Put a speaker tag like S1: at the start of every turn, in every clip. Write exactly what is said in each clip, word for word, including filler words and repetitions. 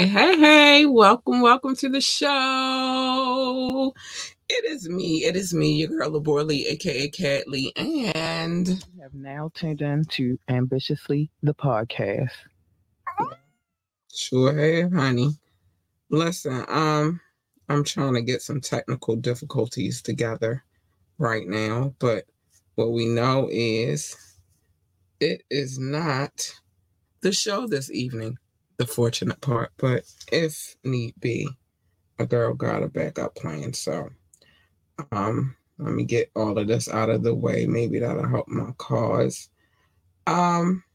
S1: Hey, hey, hey, welcome, welcome to the show. It is me, it is me, your girl, Labor Lee, aka Cat Lee, and
S2: You have now tuned in to Ambitiously, the podcast.
S1: Sure, hey, honey. Listen, um, I'm trying to get some technical difficulties together right now, but what we know is it is not the show this evening, the fortunate part, but if need be, a girl got a backup plan. So, um, let me get all of this out of the way. Maybe that'll help my cause. Um,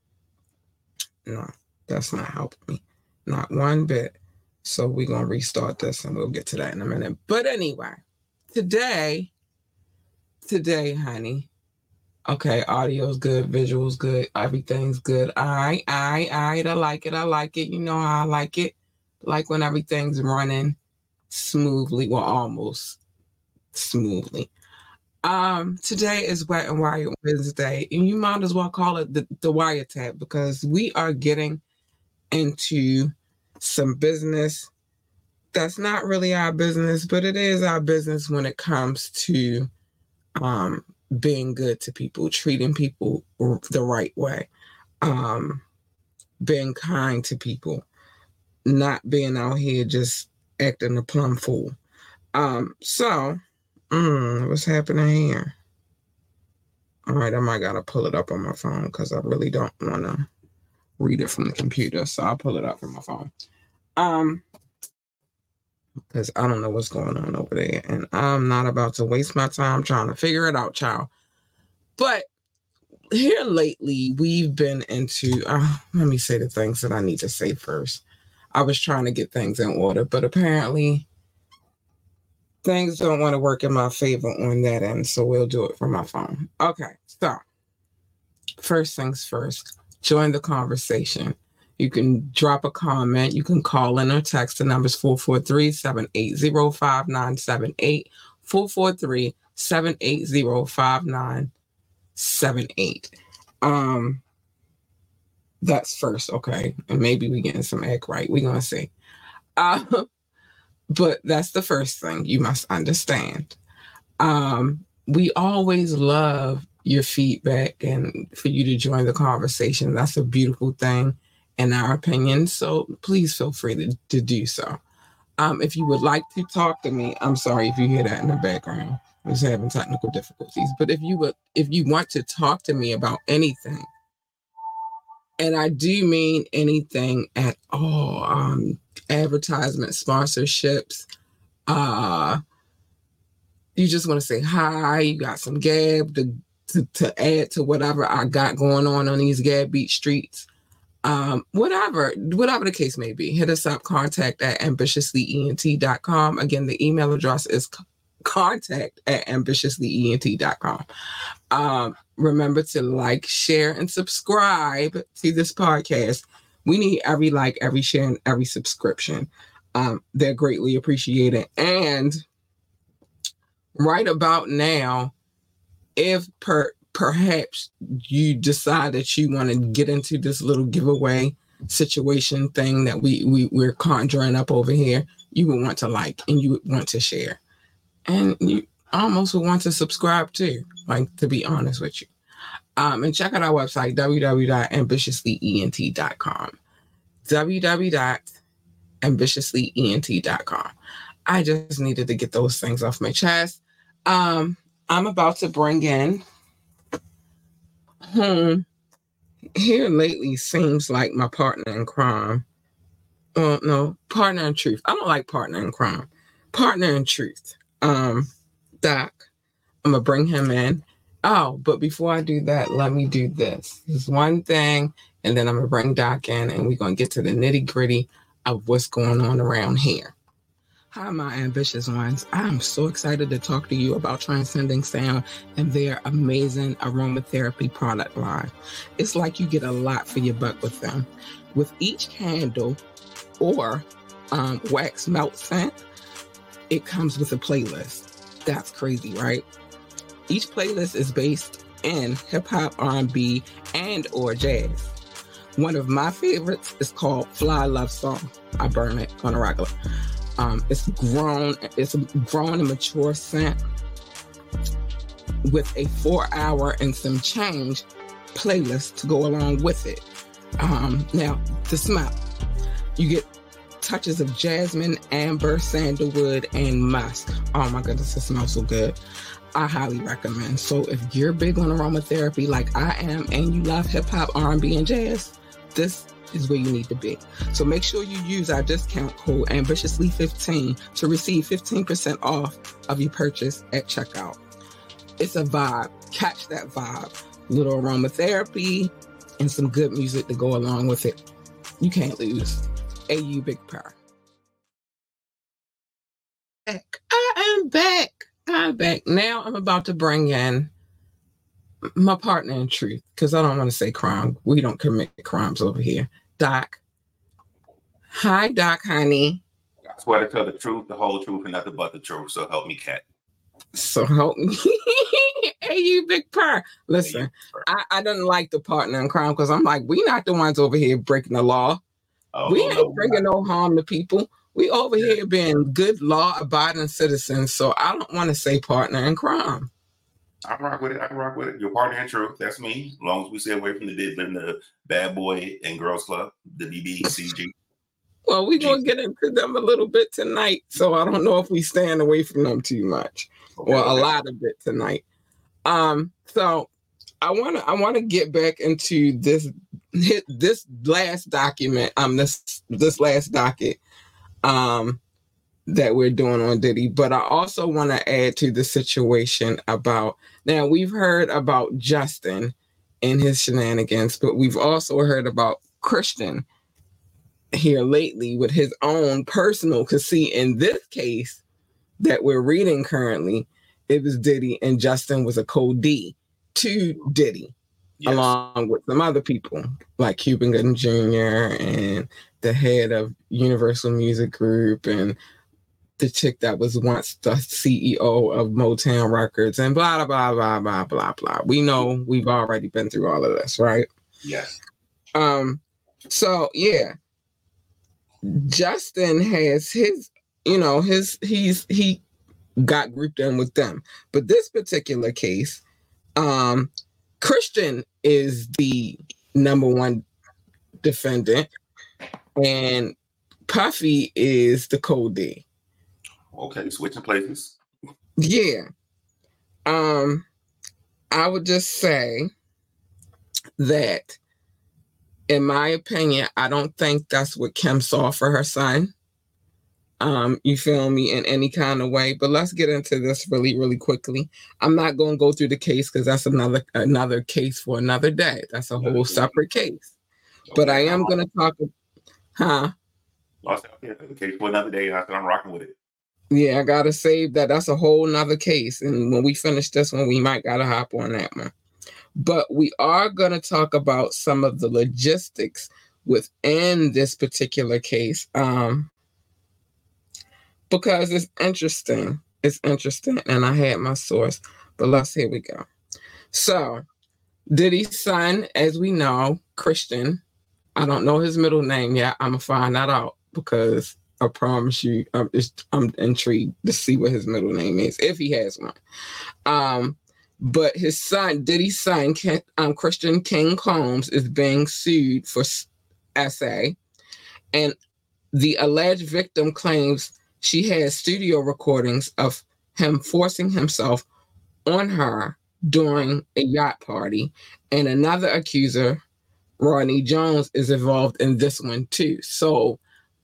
S1: no, that's not helping me, not one bit. So we're gonna restart this, and we'll get to that in a minute. But anyway, today, today, honey. Okay, audio's good, visual's good, everything's good. All right, all right, all right. I like it. I like it. You know how I like it. Like when everything's running smoothly, well, almost smoothly. Um, today is Wet and Wired Wednesday, and you might as well call it the, the wiretap because we are getting into some business that's not really our business, but it is our business when it comes to um being good to people, treating people the right way, um, being kind to people, not being out here just acting a plum fool. Um, so, mm, what's happening here? All right, I might gotta pull it up on my phone because I really don't want to read it from the computer, so I'll pull it up from my phone. Um, because I don't know what's going on over there, and I'm not about to waste my time trying to figure it out, child. But here lately, we've been into, uh, let me say the things that I need to say first. I was trying to get things in order, but apparently things don't want to work in my favor on that end, so we'll do it from my phone. Okay, so first things first, join the conversation. You can drop a comment. You can call in or text. The number is four four three, seven eight zero, five nine seven eight, four four three, seven eight zero, five nine seven eight. Um, that's first, okay? And maybe we getting some egg right. We're going to see. Uh, but that's the first thing you must understand. Um, we always love your feedback and for you to join the conversation. That's a beautiful thing in our opinion. So please feel free to, to do so. Um, if you would like to talk to me, I'm sorry if you hear that in the background. I was having technical difficulties. But if you would, if you want to talk to me about anything, and I do mean anything at all, um, advertisement, sponsorships, uh, you just want to say hi, you got some gab to, to, to add to whatever I got going on on these Gab Beach streets, um, whatever, whatever the case may be, hit us up, contact at ambitiously ent dot com. Again, the email address is contact at ambitiously ent dot com. Um, remember to like, share, and subscribe to this podcast. We need every like, every share, and every subscription. Um, they're greatly appreciated. And right about now, if per perhaps you decide that you want to get into this little giveaway situation thing that we, we we're conjuring up over here, you would want to like and you would want to share. And you almost would want to subscribe too, like, to be honest with you. Um, and check out our website, w w w dot ambitiously ent dot com. w w w dot ambitiously ent dot com. I just needed to get those things off my chest. Um, I'm about to bring in, hmm, here lately seems like my partner in crime. Well, no, partner in truth. I don't like partner in crime. Partner in truth. Um, Doc. I'm going to bring him in. Oh, but before I do that, let me do this. There's one thing, and then I'm going to bring Doc in, and we're going to get to the nitty gritty of what's going on around here. Hi, my ambitious ones. I'm so excited to talk to you about Transcending Sound and their amazing aromatherapy product line. It's like you get a lot for your buck with them. With each candle or um, wax melt scent, it comes with a playlist. That's crazy, right? Each playlist is based in hip hop, R and B, and or jazz. one of my favorites is called Fly Love Song. I burn it on a regular. Um, it's grown, it's a grown and mature scent with a four hour and some change playlist to go along with it. Um, now, the smell. You get touches of jasmine, amber, sandalwood, and musk. Oh my goodness, it smells so good. I highly recommend. So if you're big on aromatherapy like I am and you love hip hop, R and B, and jazz, this is where you need to be. So make sure you use our discount code ambitiously fifteen to receive fifteen percent off of your purchase at checkout. It's a vibe. Catch that vibe. Little aromatherapy and some good music to go along with it. You can't lose. A U Big Purr. Back. I am back. I'm back. Now I'm about to bring in my partner in truth, because I don't want to say crime. We don't commit crimes over here. Doc. Hi, Doc, honey.
S3: I swear to tell the truth, the whole truth, and nothing but the truth. So help me, Cat.
S1: So help me. Hey, you Big Purr. Listen, hey, purr. I, I didn't like the partner in crime because I'm like, we not the ones over here breaking the law. Oh, we ain't no, bringing no harm to people. We over yeah. here being good law-abiding citizens. So I don't want to say partner in crime.
S3: I can rock with it. I can rock with it. Your partner in truth. That's me. As long as we stay away from the diddling, the bad boy and girls club, the B B C G.
S1: Well, we're going to get into them a little bit tonight. So I don't know if we stand away from them too much. Okay, or a okay. lot of it tonight. Um, so I want to I want to get back into this this last document. Um, this this last docket. Um, that we're doing on Diddy, but I also want to add to the situation about, now we've heard about Justin and his shenanigans, but we've also heard about Christian here lately with his own personal, because see, in this case that we're reading currently, it was Diddy and Justin was a co-D to Diddy, yes. along with some other people like Cuban Gooding Junior and the head of Universal Music Group and the chick that was once the C E O of Motown Records and blah, blah, blah, blah, blah, blah. We know we've already been through all of this, right?
S3: Yes.
S1: Um. So, yeah. Justin has his, you know, his, he's, he got grouped in with them. But this particular case, um, Christian is the number one defendant and Puffy is the co-D.
S3: Okay, switching places.
S1: Yeah. Um, I would just say that, in my opinion, I don't think that's what Kim saw for her son. Um, you feel me, in any kind of way. But let's get into this really, really quickly. I'm not going to go through the case because that's another another case for another day. That's a whole separate case. Okay. But I am going to talk. Huh?
S3: Lost out the case for another day. I said I'm rocking with it.
S1: Yeah, I gotta save that. That's a whole nother case. And when we finish this one, we might gotta hop on that one. But we are gonna talk about some of the logistics within this particular case. Um, because it's interesting. It's interesting. And I had my source. But let's here we go. So Diddy's son, as we know, Christian. I don't know his middle name yet. I'm gonna find that out because I promise you, I'm, just, I'm intrigued to see what his middle name is, if he has one. Um, but his son, Diddy's son, Ken, um, Christian King Combs, is being sued for S A. And the alleged victim claims she has studio recordings of him forcing himself on her during a yacht party. And another accuser, Rodney Jones, is involved in this one too. So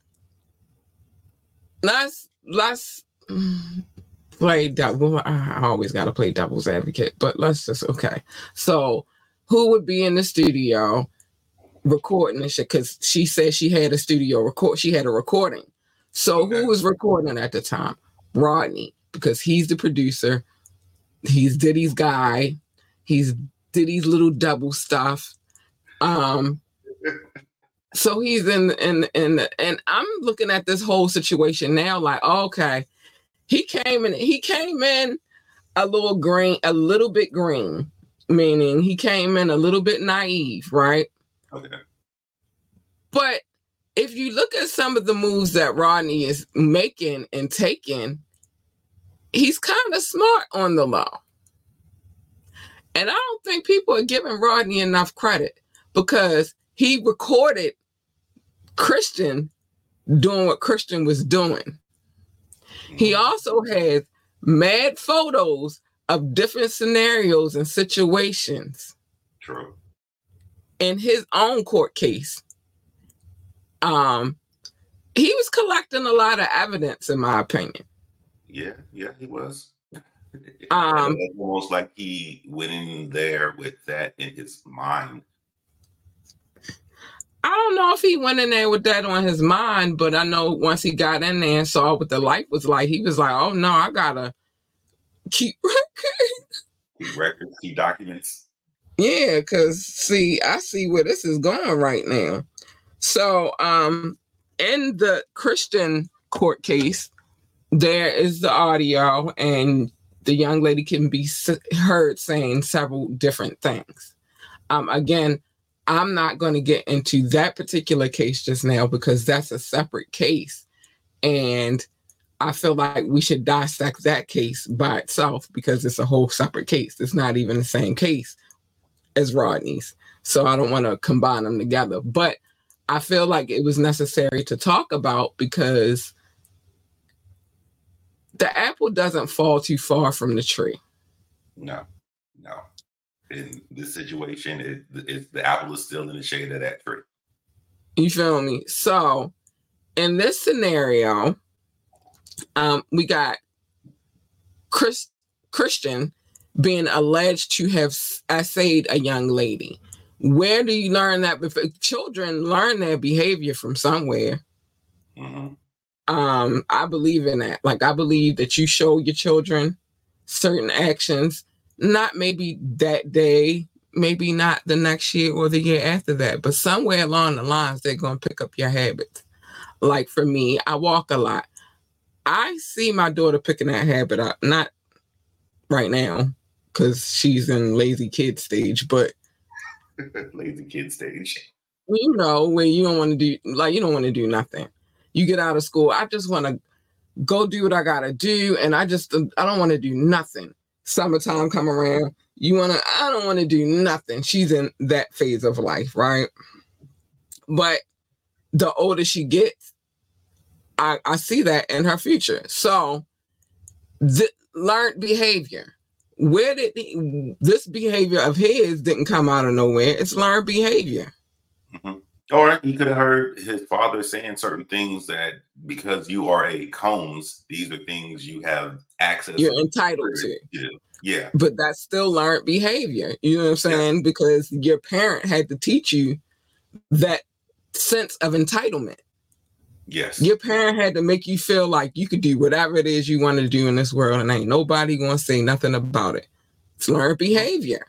S1: Let's let's play devil. I always got to play devil's advocate, but let's just okay. So, who would be in the studio recording this shit? Because she said she had a studio record. She had a recording. So, who was recording at the time? Rodney, because he's the producer. He's Diddy's guy. He's Diddy's little double stuff. Um. So he's in, in, in, and I'm looking at this whole situation now like, okay, he came in, he came in a little green, a little bit green, meaning he came in a little bit naive, right?
S3: Okay.
S1: But if you look at some of the moves that Rodney is making and taking, he's kind of smart on the law. And I don't think people are giving Rodney enough credit because he recorded Christian doing what Christian was doing. He also has mad photos of different scenarios and situations.
S3: True.
S1: In his own court case. Um, he was collecting a lot of evidence, in my opinion.
S3: Yeah, yeah, he was.
S1: Um,
S3: It's almost like he went in there with that in his mind.
S1: I don't know if he went in there with that on his mind, but I know once he got in there and saw what the life was like, he was like, oh no, I gotta keep records.
S3: Keep records, keep documents.
S1: Yeah, because see, I see where this is going right now. So um, in the Christian court case, there is the audio and the young lady can be heard saying several different things. Um, again, I'm not going to get into that particular case just now because that's a separate case. And I feel like we should dissect that case by itself because it's a whole separate case. It's not even the same case as Rodney's. So I don't want to combine them together. But I feel like it was necessary to talk about because the apple doesn't fall too far from the tree.
S3: No, no. In this situation, it, it, the apple is still in the shade of that tree.
S1: You feel me? So in this scenario, um, we got Chris, Christian being alleged to have essayed a young lady. Where do you learn that? Children learn their behavior from somewhere.
S3: Mm-hmm.
S1: Um, I believe in that. Like, I believe that you show your children certain actions, not maybe that day, maybe not the next year or the year after that, but somewhere along the lines, they're going to pick up your habits. Like for me, I walk a lot. I see my daughter picking that habit up, not right now because she's in lazy kid stage, but
S3: lazy kid stage.
S1: You know, where you don't want to do, like, you don't want to do nothing. You get out of school, I just want to go do what I got to do. And I just, I don't want to do nothing. Summertime come around, you want to, I don't want to do nothing. She's in that phase of life, right? But the older she gets, I, I see that in her future. So, the learned behavior. Where did he, this behavior of his didn't come out of nowhere? It's learned behavior.
S3: Mm-hmm. Or he could have heard his father saying certain things that because you are a Combs, these are things you have access
S1: You're
S3: to.
S1: entitled to.
S3: Yeah. yeah.
S1: But that's still learned behavior. You know what I'm saying? Yeah. Because your parent had to teach you that sense of entitlement.
S3: Yes.
S1: Your parent had to make you feel like you could do whatever it is you want to do in this world and ain't nobody going to say nothing about it. It's learned behavior.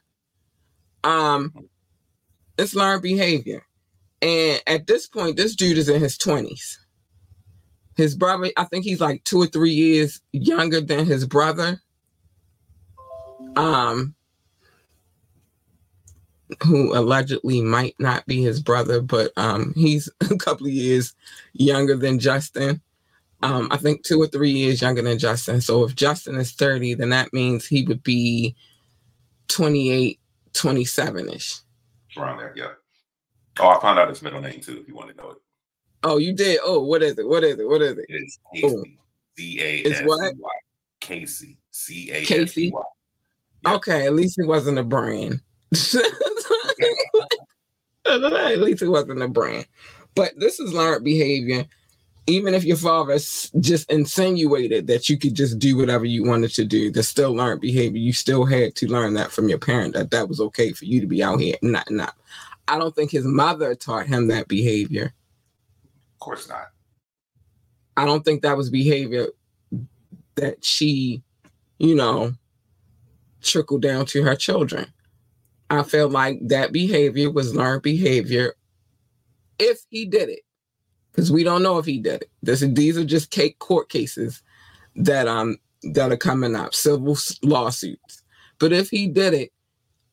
S1: Um, it's learned behavior. And at this point, this dude is in his twenties. His brother, I think he's like two or three years younger than his brother. Um, who allegedly might not be his brother, but um, he's a couple of years younger than Justin. Um, I think two or three years younger than Justin. So if Justin is thirty, then that means he would be twenty-eight, twenty-seven-ish.
S3: Around there, yeah. Oh, I found out his middle name too, if you want to know it.
S1: Oh, you did? Oh, what is it? What is it? What is it?
S3: It's Casey. C A S Y. Casey. C A S Y.
S1: Casey? Yep. Okay, at least it wasn't a brand. At least it wasn't a brand. But this is learned behavior. Even if your father just insinuated that you could just do whatever you wanted to do, there's still learned behavior. You still had to learn that from your parent, that that was okay for you to be out here. Not, not. I don't think his mother taught him that behavior.
S3: Of course not.
S1: I don't think that was behavior that she, you know, trickled down to her children. I feel like that behavior was learned behavior if he did it. Because we don't know if he did it. This, these are just cake court cases that um that are coming up, civil lawsuits. But if he did it,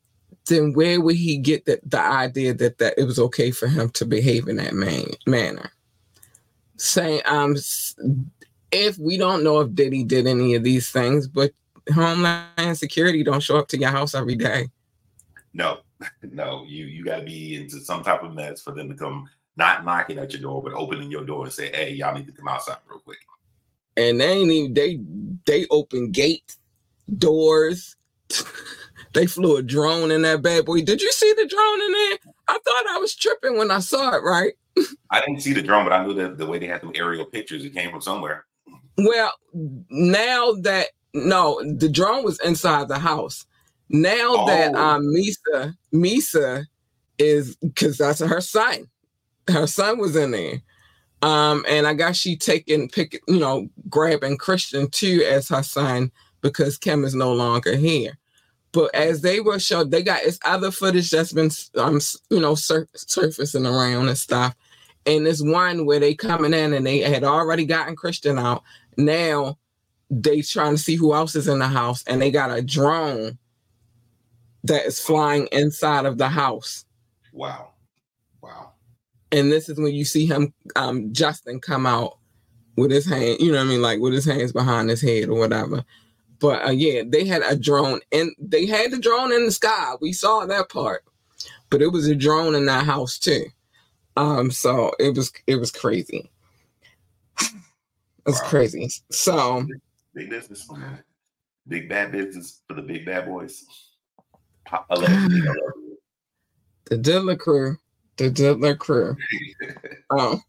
S1: then where would he get the, the idea that, that it was okay for him to behave in that man, manner? Saying, um, if we don't know if Diddy did any of these things, but Homeland Security don't show up to your house every day.
S3: No, no, you you got to be into some type of mess for them to come, not knocking at your door, but opening your door and say, "Hey, y'all need to come outside real quick."
S1: And they ain't even they they open gates, doors. They flew a drone in that bad boy. Did you see the drone in there? I thought I was tripping when I saw it, right?
S3: I didn't see the drone, but I knew that the way they had them aerial pictures, it came from somewhere.
S1: Well, now that, no, the drone was inside the house. Now oh. that um, Misa, Misa is, because that's her son. Her son was in there. Um, and I guess she taking, pick, you know, grabbing Christian too as her son because Kim is no longer here. But as they were showed, they got it's other footage that's been, um, you know, sur- surfacing around and stuff. And this one where they coming in and they had already gotten Christian out. Now they trying to see who else is in the house, and they got a drone that is flying inside of the house.
S3: Wow, wow!
S1: And this is when you see him, um, Justin, come out with his hand, you know what I mean, like with his hands behind his head or whatever. But uh, yeah, they had a drone, and they had the drone in the sky. We saw that part, but it was a drone in that house too. Um, so it was it was crazy. It's wow. crazy. So
S3: big, big business, big bad business for the big bad boys. I love it. I love it.
S1: The Diddler crew, the Diddler crew. um,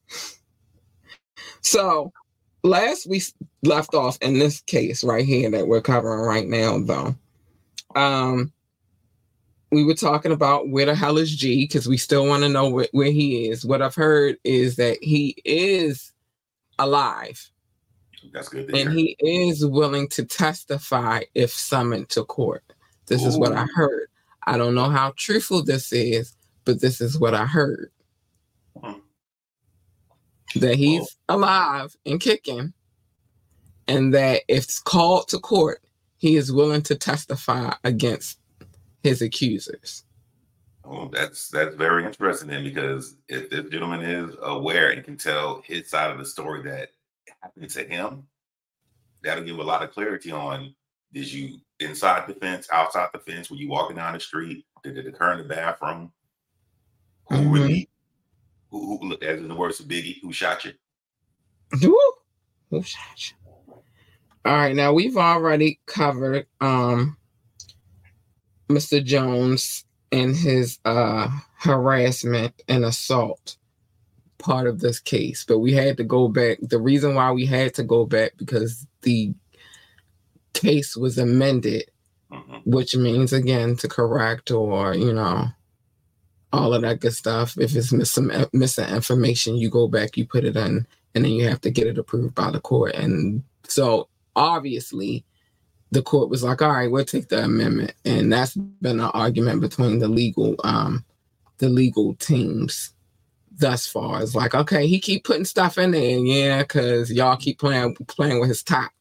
S1: so. Last we left off in this case right here that we're covering right now, though, um, we were talking about where the hell is G, because we still want to know where, where he is. What I've heard is that he is alive.
S3: That's good.
S1: And he is willing to testify if summoned to court. This Ooh. Is what I heard. I don't know how truthful this is, but this is what I heard. Hmm. That he's alive and kicking, and that if called to court, he is willing to testify against his accusers.
S3: Oh, that's that's very interesting then, because if this gentleman is aware and can tell his side of the story that happened to him, that'll give a lot of clarity on, did you inside the fence, outside the fence, were you walking down the street, did it occur in the bathroom? Who mm-hmm. really Who, who, as in the words of Biggie, who shot you?
S1: Who? Who shot you? All right, now we've already covered um, Mister Jones and his uh, harassment and assault part of this case, but we had to go back. The reason why we had to go back because the case was amended, mm-hmm. which means again to correct or you know. all of that good stuff. If it's missing, missing information, you go back, you put it in, and then you have to get it approved by the court. And so obviously the court was like, all right, we'll take the amendment. And that's been an argument between the legal, um, the legal teams thus far. It's like, okay, he keep putting stuff in there. Yeah, because y'all keep playing, playing with his top.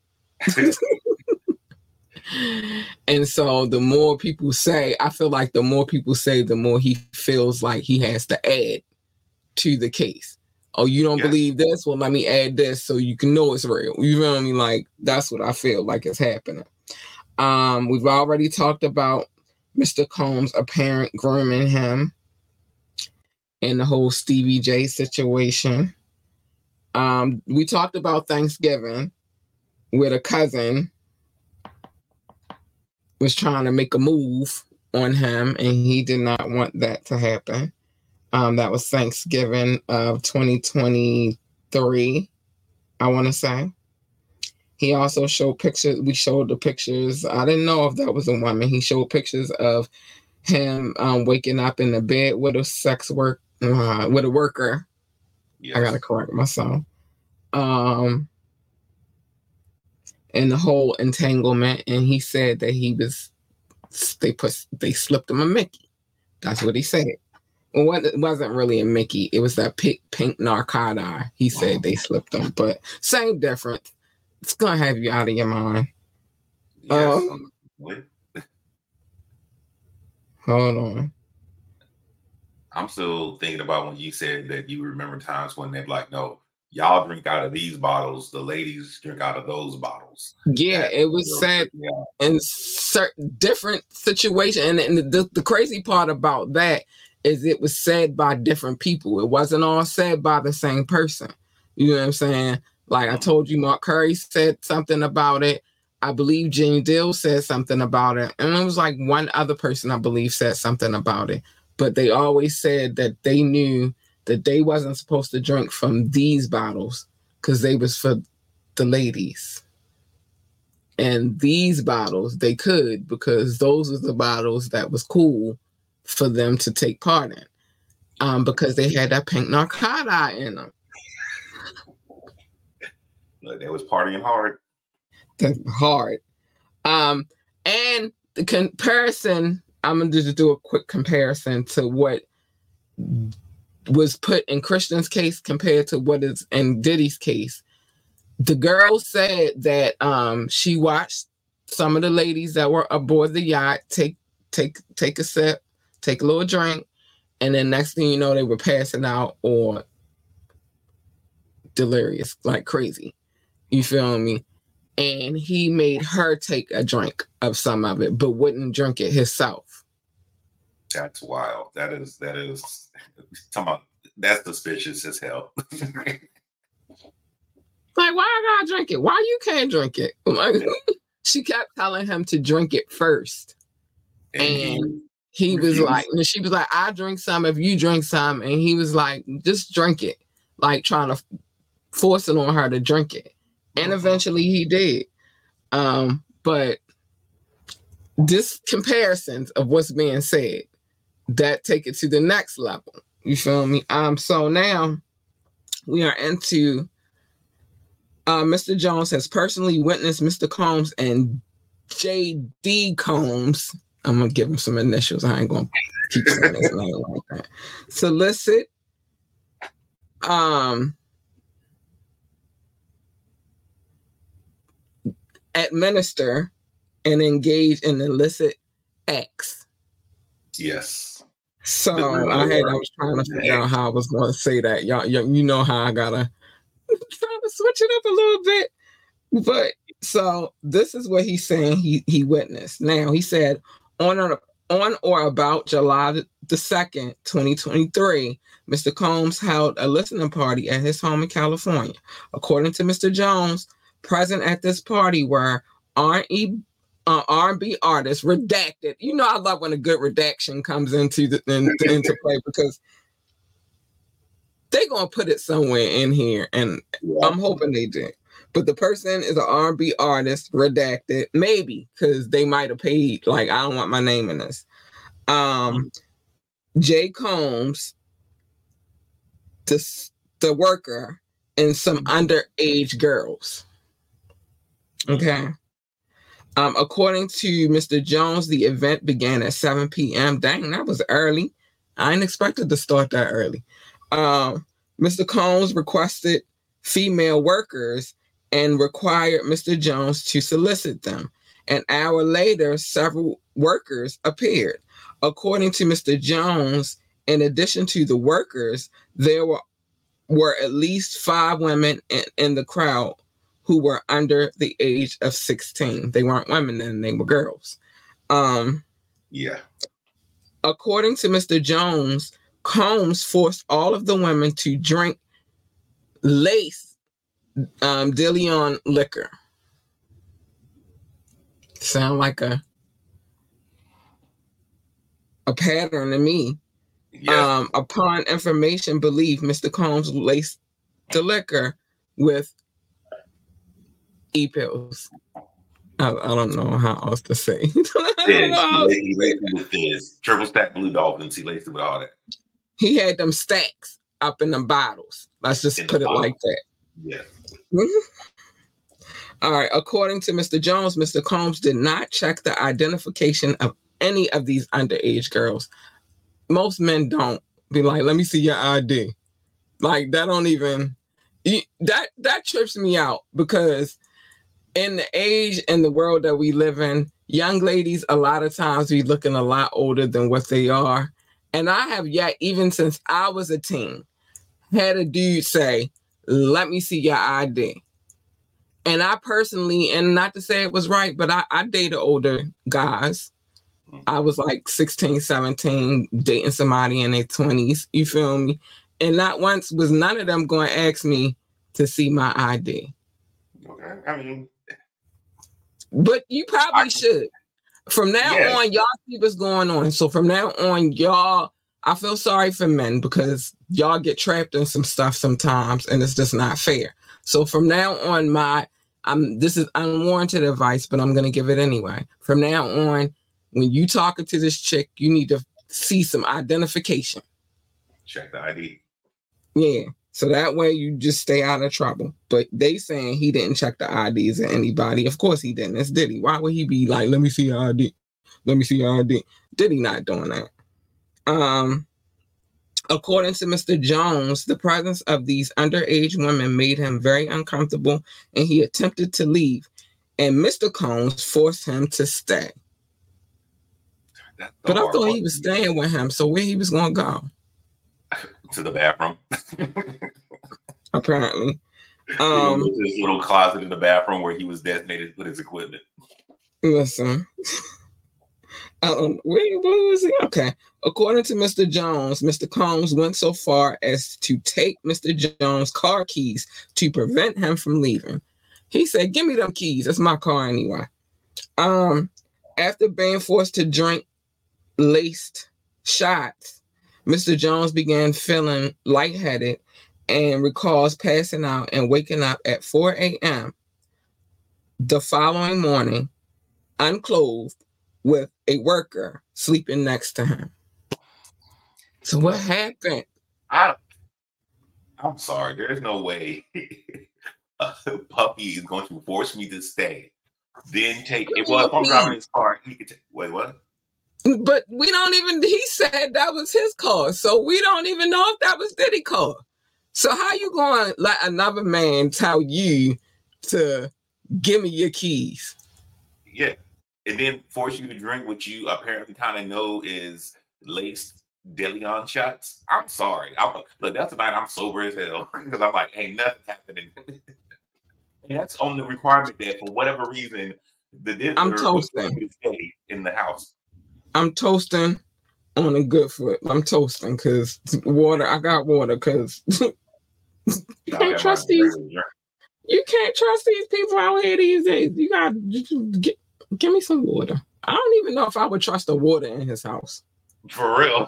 S1: And so the more people say, I feel like the more people say, the more he feels like he has to add to the case. Oh, you don't yeah. believe this? Well, let me add this so you can know it's real. You know what I mean? Like, that's what I feel like is happening. Um, we've already talked about Mister Combs' apparent grooming him and the whole Stevie J situation. Um, we talked about Thanksgiving with a cousin was trying to make a move on him, and he did not want that to happen. Um, that was Thanksgiving of twenty twenty-three, I want to say. He also showed pictures. We showed the pictures. I didn't know if that was a woman. He showed pictures of him um, waking up in the bed with a sex work, uh, with a worker. Yes. I got to correct myself. Um, and the whole entanglement, and he said that he was they put they slipped him a Mickey. That's what he said. Well, it wasn't really a Mickey. It was that pink, pink narcotic. He said wow. they slipped him, but same difference. It's gonna have you out of your mind.
S3: Yes.
S1: Um, Hold on.
S3: I'm still thinking about when you said that you remember times when they're like, no, y'all drink out of these bottles, the ladies drink out of those bottles.
S1: Yeah,
S3: That
S1: it was said in certain different situations. And, and the, the crazy part about that is it was said by different people. It wasn't all said by the same person. You know what I'm saying? Like I told you, Mark Curry said something about it. I believe Jane Dill said something about it. And it was like one other person, I believe, said something about it. But they always said that they knew that they wasn't supposed to drink from these bottles because they was for the ladies. And these bottles, they could because those were the bottles that was cool for them to take part in um, because they had that pink narcotic in them.
S3: Look, they was partying hard.
S1: That's hard. Um, and the comparison, I'm going to just do a quick comparison to what was put in Christian's case compared to what is in Diddy's case. The girl said that um, she watched some of the ladies that were aboard the yacht take take take a sip, take a little drink, and then next thing you know, they were passing out or delirious like crazy. You feel me? And he made her take a drink of some of it, but wouldn't drink it himself.
S3: That's wild. That is that is talking about that's suspicious as hell.
S1: Like, why I gotta drink it? Why you can't drink it? Like, she kept telling him to drink it first. And, and he, he was like, and she was like, I drink some if you drink some. And he was like, just drink it. Like trying to force it on her to drink it. And eventually he did. Um, but this comparisons of what's being said, that take it to the next level. You feel me? Um, so now we are into uh, Mister Jones has personally witnessed Mister Combs and J D Combs. I'm gonna give him some initials. I ain't gonna keep saying his name like that. Solicit. Um administer and engage in illicit acts.
S3: Yes.
S1: So I had I was trying to figure out how I was going to say that. Y'all, y'all you know how I gotta try to switch it up a little bit. But so this is what he's saying he he witnessed. Now he said on or, on or about July the second, twenty twenty-three, Mister Combs held a listening party at his home in California. According to Mister Jones, present at this party were R and B artists, redacted. You know, I love when a good redaction comes into the in, into play because they're gonna put it somewhere in here, and yeah. I'm hoping they did. But the person is an R and B artist, redacted, maybe because they might have paid. Like, I don't want my name in this. Um, Jay Combs, the the worker, and some underage girls. Okay. Um, according to Mister Jones, the event began at seven p.m. Dang, that was early. I didn't expect it to start that early. Um, Mister Combs requested female workers and required Mister Jones to solicit them. An hour later, several workers appeared. According to Mister Jones, in addition to the workers, there were, were at least five women in, in the crowd who were under the age of sixteen. They weren't women then, they were girls. Um,
S3: yeah.
S1: According to Mister Jones, Combs forced all of the women to drink lace um, De Leon liquor. Sound like a a pattern to me. Yeah. Um, upon information believed, Mister Combs laced the liquor with e-pills. I, I don't know how else to say.
S3: Yeah, he laced it with this triple stack blue dolphins. He laced it with all that.
S1: He had them stacks up in the bottles. Let's just in put it bottle. Like that.
S3: Yeah.
S1: All right. According to Mister Jones, Mister Combs did not check the identification of any of these underage girls. Most men don't be like, let me see your I D. Like, that don't even, that, that trips me out because in the age and the world that we live in, young ladies a lot of times be looking a lot older than what they are. And I have yet, even since I was a teen, had a dude say, let me see your I D. And I personally, and not to say it was right, but I, I dated older guys. I was like sixteen, seventeen, dating somebody in their twenties. You feel me? And not once was none of them going to ask me to see my I D.
S3: Okay. I mean,
S1: but you probably
S3: I,
S1: should. From now
S3: yeah.
S1: on, y'all see what's going on. So from now on, y'all, I feel sorry for men because y'all get trapped in some stuff sometimes, and it's just not fair. So from now on, my I'm this is unwarranted advice, but I'm gonna give it anyway. From now on, when you talking to this chick, you need to see some identification.
S3: Check the I D.
S1: Yeah. So that way you just stay out of trouble. But they saying he didn't check the I Ds of anybody. Of course he didn't. It's Diddy. Why would he be like, let me see your I D? Let me see your I D. Diddy not doing that. Um, according to Mister Jones, the presence of these underage women made him very uncomfortable, and he attempted to leave. And Mister Combs forced him to stay. But I thought he was staying with him. So where he was going to go?
S3: To the bathroom.
S1: Apparently.
S3: Um, his little closet in the bathroom where he was designated to put his equipment.
S1: Listen. Um, where, where was he? Okay. According to Mister Jones, Mister Combs went so far as to take Mister Jones' car keys to prevent him from leaving. He said, give me them keys. That's my car anyway. Um, after being forced to drink laced shots, Mister Jones began feeling lightheaded and recalls passing out and waking up at four a.m. the following morning, unclothed, with a worker sleeping next to him. So what happened?
S3: I, I'm sorry. There's no way a puppy is going to force me to stay. Then take it. Well, if I'm driving his car, he could take. Wait, what?
S1: But we don't even. He said that was his car, so we don't even know if that was Diddy's car. So how you going to let another man tell you to give me your keys?
S3: Yeah. And then force you to drink what you apparently kind of know is laced Deleon shots. I'm sorry. I'm, look, that's tonight I'm sober as hell because I'm like, ain't nothing happening. And that's on the requirement that for whatever reason, the diddler
S1: I'm toasting
S3: was stay in the house.
S1: I'm toasting on a good foot. I'm toasting because water. I got water because you can't trust these. You can't trust these people out here these days. You got to get. Give me some water. I don't even know if I would trust the water in his house.
S3: For real.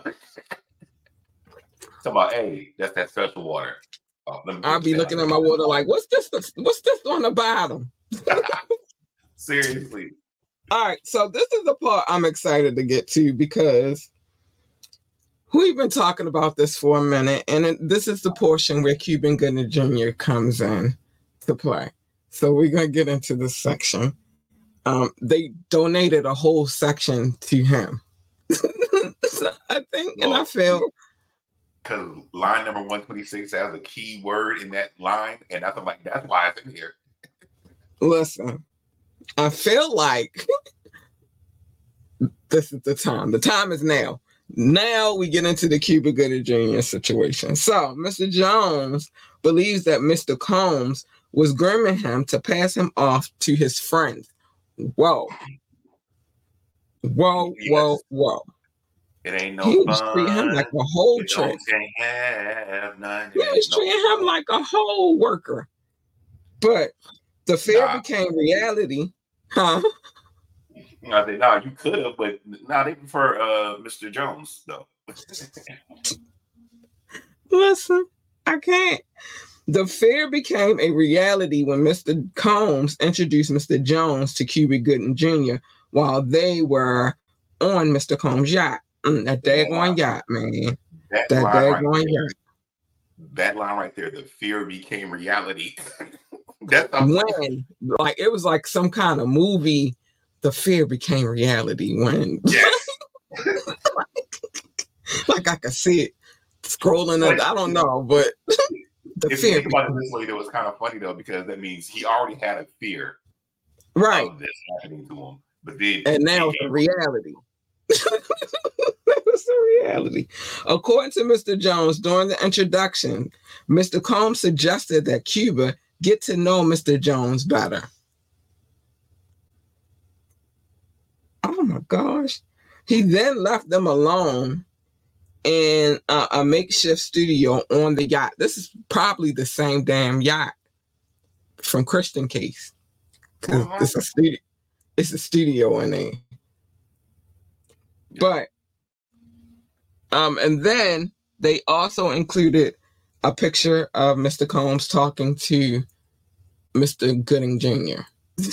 S3: Talk about, hey, that's that special water. Oh,
S1: I'll be looking at my water like, what's this? What's this on the bottom?
S3: Seriously.
S1: All right. So this is the part I'm excited to get to because we've been talking about this for a minute. And it, this is the portion where Cuban Gooding Junior comes in to play. So we're going to get into this section. Um, they donated a whole section to him. So I think, and I feel
S3: because line number one twenty-six has a key word in that line, and I'm like, that's why it's in here.
S1: Listen, I feel like this is the time. The time is now. Now we get into the Cuban Gooding Junior situation. So Mister Jones believes that Mister Combs was grooming him to pass him off to his friends. Whoa. Whoa,
S3: Yes.
S1: whoa, whoa.
S3: It ain't no
S1: he was
S3: fun.
S1: treating him like a whole
S3: You
S1: trick.
S3: don't have none.
S1: He was
S3: no
S1: treating him
S3: fun.
S1: like a whole worker. But the fear
S3: Nah.
S1: became reality. Huh?
S3: I said, no, you could have, but nah, they prefer uh, Mister Jones, though.
S1: Listen, I can't. The fear became a reality when Mister Combs introduced Mister Jones to Cuban Gooding Junior while they were on Mister Combs' yacht. Mm, that daggone yacht, man.
S3: That,
S1: That
S3: line right
S1: daggone
S3: there,
S1: yacht.
S3: that line right there, the fear became reality. That's a,
S1: When, like, it was like some kind of movie, the fear became reality. When,
S3: yes.
S1: like, I could see it scrolling up. I don't know, but the
S3: If you
S1: fear.
S3: think about it this way, it was kind of funny though, because that means he already had a fear
S1: Right.
S3: of this happening to him. But then,
S1: and now it's a reality. It's a reality. According to Mister Jones, during the introduction, Mister Combs suggested that Cuba get to know Mister Jones better. Oh my gosh. He then left them alone in a, a makeshift studio on the yacht. This is probably the same damn yacht from Christian Case. Because uh-huh. it's a studio, it's a studio in there. But um, and then they also included a picture of Mister Combs talking to Mister Gooding Junior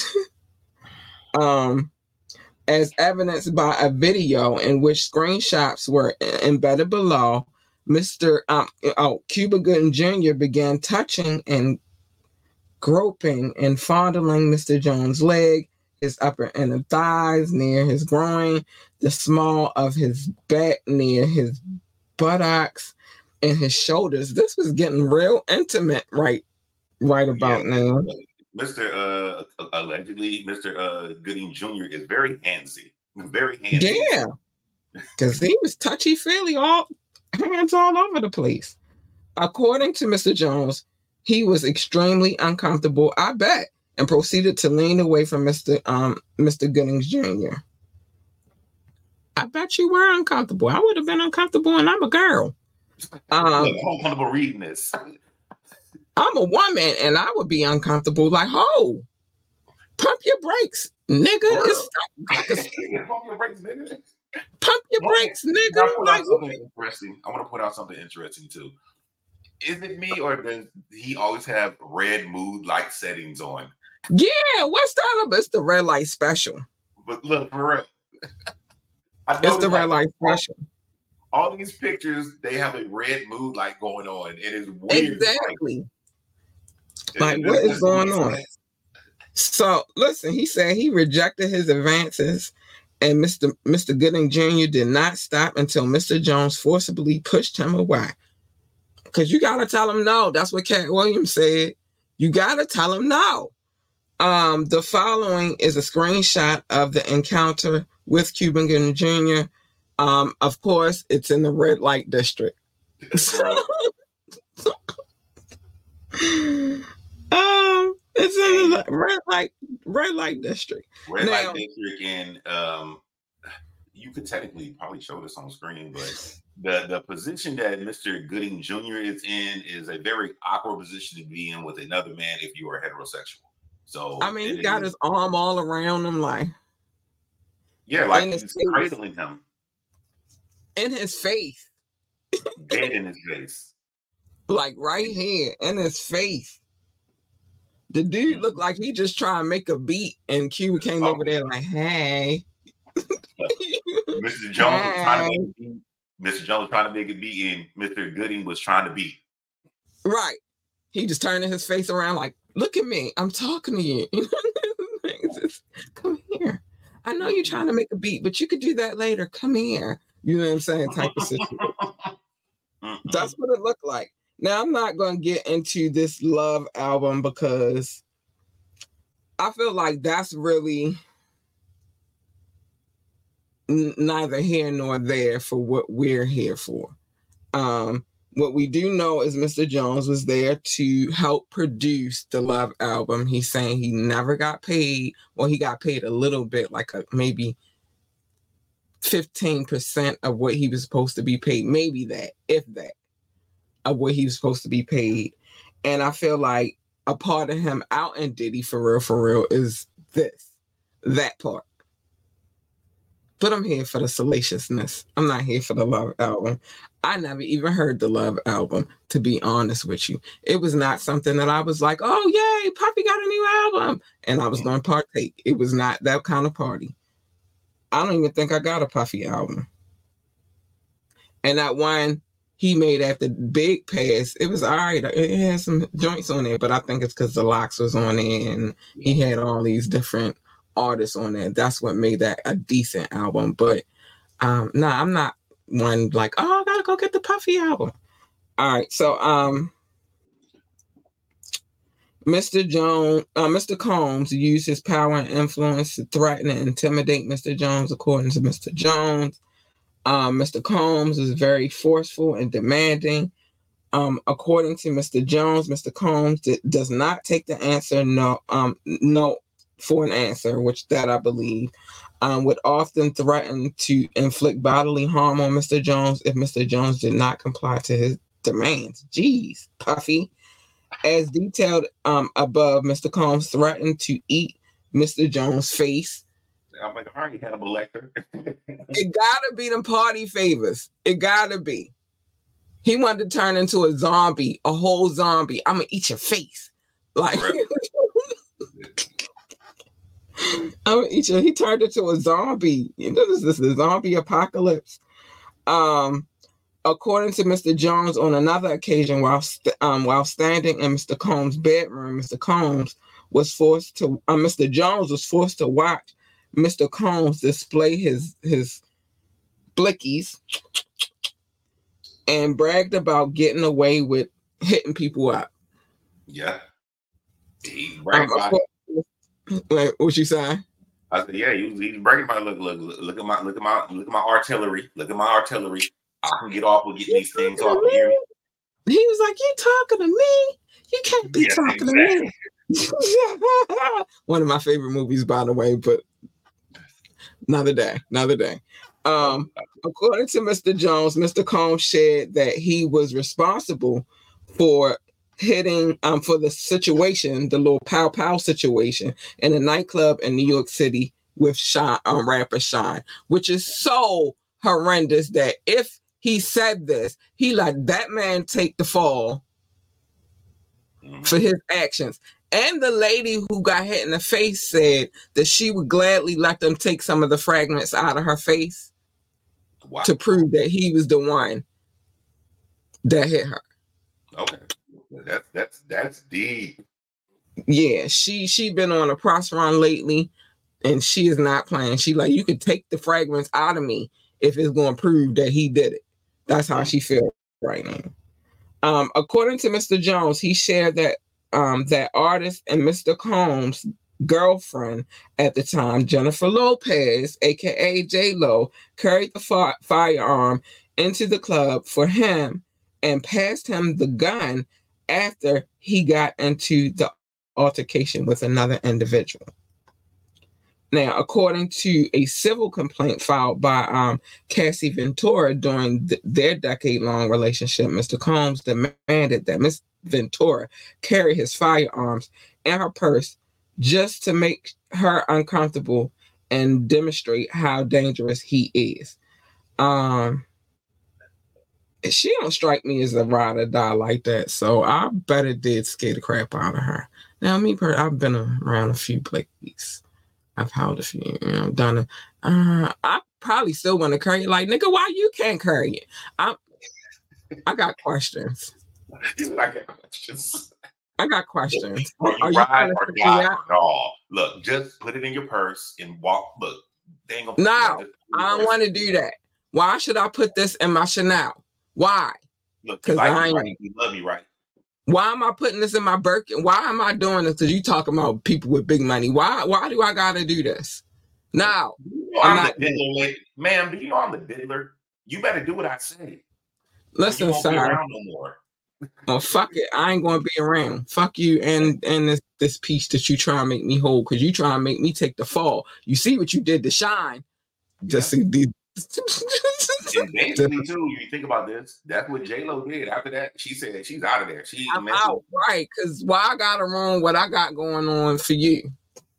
S1: um, as evidenced by a video in which screenshots were embedded below. Mister Um, oh, Cuba Gooding Junior began touching and groping and fondling Mister Jones' leg, his upper inner thighs near his groin, the small of his back near his buttocks, and his shoulders. This was getting real intimate right right about yeah, now.
S3: Mister Uh, allegedly, Mister Uh, Gooding Junior is very handsy. Very handsy.
S1: Yeah, because he was touchy-feely, all hands all over the place. According to Mister Jones, he was extremely uncomfortable, I bet, and proceeded to lean away from Mister Um, Mister Gooding Junior I bet you were uncomfortable. I would have been uncomfortable, and I'm a girl. Um,
S3: I'm uncomfortable reading this.
S1: I'm a woman, and I would be uncomfortable. Like, oh, pump your brakes, nigga. It's pump your brakes, nigga. Pump your brakes, nigga.
S3: I like, interesting. I want to point out something interesting too. Is it me, or does he always have red mood light settings on?
S1: Yeah, what's that about? It's the red light special.
S3: But look, for real.
S1: It's the red light special.
S3: All these pictures, they have a red mood light going on. It is weird.
S1: Exactly. Like, like what is going on? So, listen, he said he rejected his advances, and Mister Mister Gooding Junior did not stop until Mister Jones forcibly pushed him away. Because you got to tell him no. That's what Cat Williams said. You got to tell him no. Um, the following is a screenshot of the encounter with Cuba Gooding Junior Um, of course, it's in the red light district. um, it's in the red light red light district.
S3: Red now, light district, and um, you could technically probably show this on screen, but the the position that Mister Gooding Junior is in is a very awkward position to be in with another man if you are heterosexual. So
S1: I mean, he got is, his arm all around him, like
S3: yeah, like he's cradling him.
S1: In his face.
S3: Dead in his face.
S1: Like right here, in his face. The dude looked like he just trying to make a beat, and Q came oh. over there like, hey.
S3: Mister Jones hey. was trying to make a beat. Mister Jones was trying to make a beat, and Mister Gooding was trying to beat.
S1: Right. He just turning his face around like, look at me. I'm talking to you. Just, come here. I know you're trying to make a beat, but you could do that later. Come here. You know what I'm saying? Type of situation. That's what it looked like. Now, I'm not going to get into this Love album because I feel like that's really n- neither here nor there for what we're here for. Um, what we do know is Mister Jones was there to help produce the Love album. He's saying he never got paid. Well, he got paid a little bit, like a, maybe fifteen percent of what he was supposed to be paid. Maybe that, if that, of what he was supposed to be paid. And I feel like a part of him out in Diddy for real, for real is this, that part. But I'm here for the salaciousness. I'm not here for the Love album. I never even heard the Love album, to be honest with you. It was not something that I was like, oh, yay, Puffy got a new album. And I was going to partake. It was not that kind of party. I don't even think I got a Puffy album. And that one he made after Big Pass, it was all right. It had some joints on there, but I think it's because the Locks was on there and he had all these different artists on there. That's what made that a decent album. But um, no, nah, I'm not one like, oh, I gotta go get the Puffy album. All right, so um, Mister Jones, uh, Mister Combs used his power and influence to threaten and intimidate Mister Jones, according to Mister Jones. Um, Mister Combs is very forceful and demanding. Um, according to Mister Jones, Mister Combs d- does not take the answer no, um, no for an answer, which that I believe, um, would often threaten to inflict bodily harm on Mister Jones if Mister Jones did not comply to his demands. Jeez, Puffy. As detailed um, above, Mister Combs threatened to eat Mister Jones' face.
S3: I'm like, all right, Hannibal Lecter.
S1: It gotta be them party favors. It gotta be. He wanted to turn into a zombie, a whole zombie. I'm gonna eat your face. Like, I'm gonna eat your. He turned into a zombie. You know, this is the zombie apocalypse. Um, according to Mister Jones, on another occasion, while st- um, while standing in Mister Combs' bedroom, Mister Combs was forced to. Uh, Mister Jones was forced to watch Mister Combs display his his blickies and bragged about getting away with hitting people up.
S3: Yeah, he bragged
S1: Um,
S3: about it.
S1: Like, what you saying?
S3: I said, yeah, he was, he was bragging about look, look, look, look at my, look at my, look at my artillery. Look at my artillery. I can get off with getting these things off here.
S1: He was like, "You talking to me? You can't be
S3: Yeah,
S1: talking
S3: exactly.
S1: to me." One of my favorite movies, by the way, but another day, another day. Um, according to Mister Jones, Mister Combs shared that he was responsible for hitting um for the situation, the little pow pow situation in a nightclub in New York City with Shine, um, rapper Shine, which is so horrendous that if he said this, he let that man take the fall mm-hmm. for his actions. And the lady who got hit in the face said that she would gladly let them take some of the fragments out of her face wow. to prove that he was the one that hit her.
S3: Okay. That's that's that's deep.
S1: Yeah, she she been on a press run lately, and she is not playing. She like, you could take the fragments out of me if it's going to prove that he did it. That's how she feels right now. Um, according to Mister Jones, he shared that um, that artist and Mister Combs' girlfriend at the time, Jennifer Lopez, aka J Lo, carried the fi- firearm into the club for him and passed him the gun after he got into the altercation with another individual. Now, according to a civil complaint filed by um, Cassie Ventura during th- their decade-long relationship, Mister Combs demanded that Miss Ventura carry his firearms in her purse just to make her uncomfortable and demonstrate how dangerous he is. Um, she don't strike me as a ride or die like that, so I bet it did scare the crap out of her. Now, me, per- I've been around a few places. I've held a few, you know, done it. Uh, I probably still want to carry it. Like, nigga, why you can't carry it? I, I got questions.
S3: I got questions.
S1: I got questions.
S3: Are you,
S1: Are
S3: ride
S1: you
S3: or die or no? Look, just put it in your purse and walk. Look, they ain't gonna.
S1: No, I don't want to do that. Why should I put this in my Chanel? Why?
S3: Look, because like I ain't. Right, you love me, right?
S1: Why am I putting this in my Birkin? Why am I doing this? Because you talking about people with big money. Why Why do I got to do this? No.
S3: You know I'm, I'm not the diddler, ma'am. Do you know I'm the diddler? You better do what I say.
S1: Listen, sir.
S3: No more.
S1: Oh, fuck it. I ain't going to be around. Fuck you and and this, this piece that you try to make me hold because you try to make me take the fall. You see what you did to Shine. Just
S3: yeah.
S1: see these.
S3: And basically, too, you think about this, that's what J Lo did. After that, she said she's out of there. She
S1: I'm out, right? Because why I got to ruin what I got going on for you?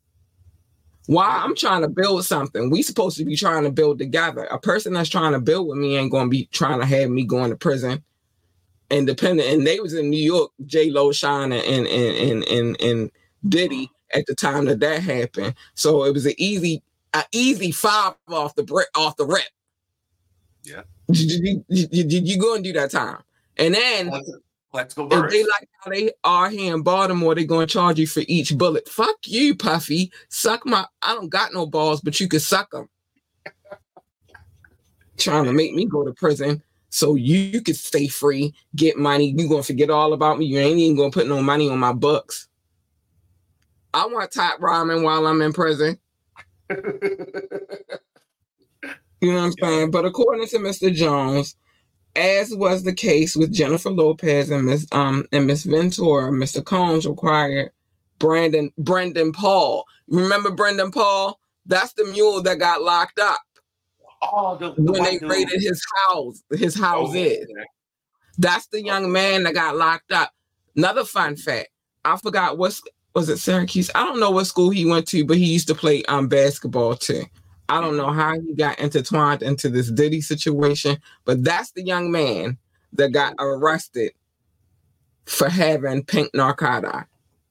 S1: Why I'm trying to build something. We supposed to be trying to build together. A person that's trying to build with me ain't going to be trying to have me going to prison. Independent, and they was in New York, J Lo, Shine, and and and and and Diddy at the time that that happened. So it was an easy, an easy five off the brick, off the rip.
S3: Yeah,
S1: you, you, you, you go and do that time, and then
S3: let's, let's go.
S1: If they like how they are here in Baltimore, they're gonna charge you for each bullet. Fuck you, Puffy. Suck my. I don't got no balls, but you can suck them. Trying to make me go to prison. So you could stay free, get money. You gonna forget all about me. You ain't even gonna put no money on my books. I want top ramen while I'm in prison. You know what I'm saying? But according to Mister Jones, as was the case with Jennifer Lopez and Miss um and Miss Ventura, Mister Combs required Brandon Brendan Paul. Remember Brendan Paul? That's the mule that got locked up.
S3: Oh, the, the
S1: when they
S3: dude.
S1: raided his house, his house
S3: Oh,
S1: is.
S3: yeah.
S1: That's the young man that got locked up. Another fun fact. I forgot what was it Syracuse? I don't know what school he went to, but he used to play um basketball too. I don't know how he got intertwined into this Diddy situation, but that's the young man that got arrested for having pink narcotic.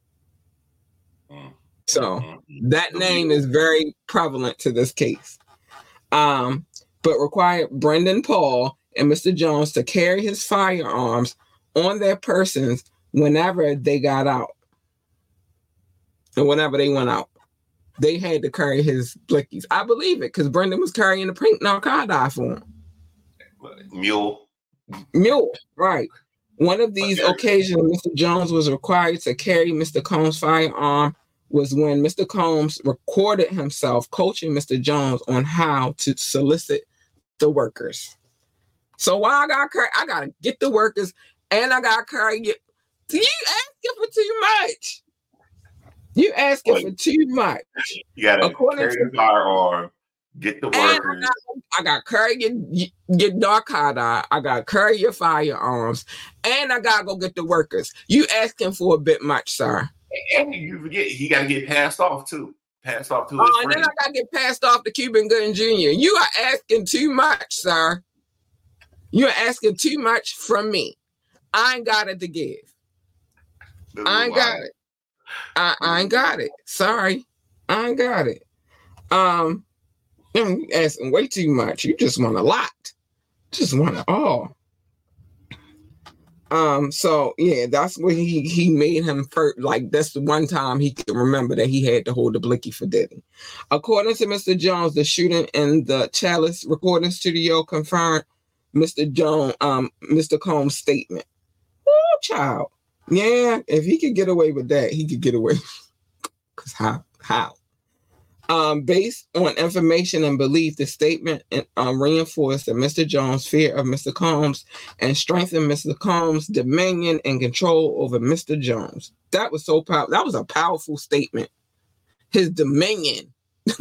S1: So that name is very prevalent to this case. Um, but required Brendan Paul and Mister Jones to carry his firearms on their persons whenever they got out. And whenever they went out, they had to carry his blickies. I believe it, because Brendan was carrying the pink narcotic for him.
S3: Mule.
S1: Mule, right. One of these okay. occasions, Mister Jones was required to carry Mister Combs' firearm was when Mister Combs recorded himself coaching Mister Jones on how to solicit the workers. So while I got carry, I gotta get the workers, and I gotta carry it. You asking for too much. You asking Wait, for too much.
S3: You gotta According carry to, the firearm, get the workers.
S1: I got to carry your, your narcotic. I got to carry your firearms, and I gotta go get the workers. You asking for a bit much, sir.
S3: And you forget he got to get passed off too. Passed off to his
S1: Oh,
S3: friend.
S1: And then I got to get passed off to Cuban Gooding Junior You are asking too much, sir. You're asking too much from me. I ain't got it to give. This I ain't got it. I, I ain't got it. Sorry. I ain't got it. Um, you asking way too much. You just want a lot. Just want it all. Um, so yeah, that's what he he made him first. Like that's the one time he could remember that he had to hold the blicky for Diddy. According to Mister Jones, the shooting in the Chalice recording studio confirmed Mister Jones, um, Mister Combs' statement. Oh, child. Yeah, if he could get away with that, he could get away. Cause how? How? Um, based on information and belief, the statement um, reinforced that Mister Jones' fear of Mister Combs and strengthened Mister Combs' dominion and control over Mister Jones. That was so powerful. That was a powerful statement. His dominion,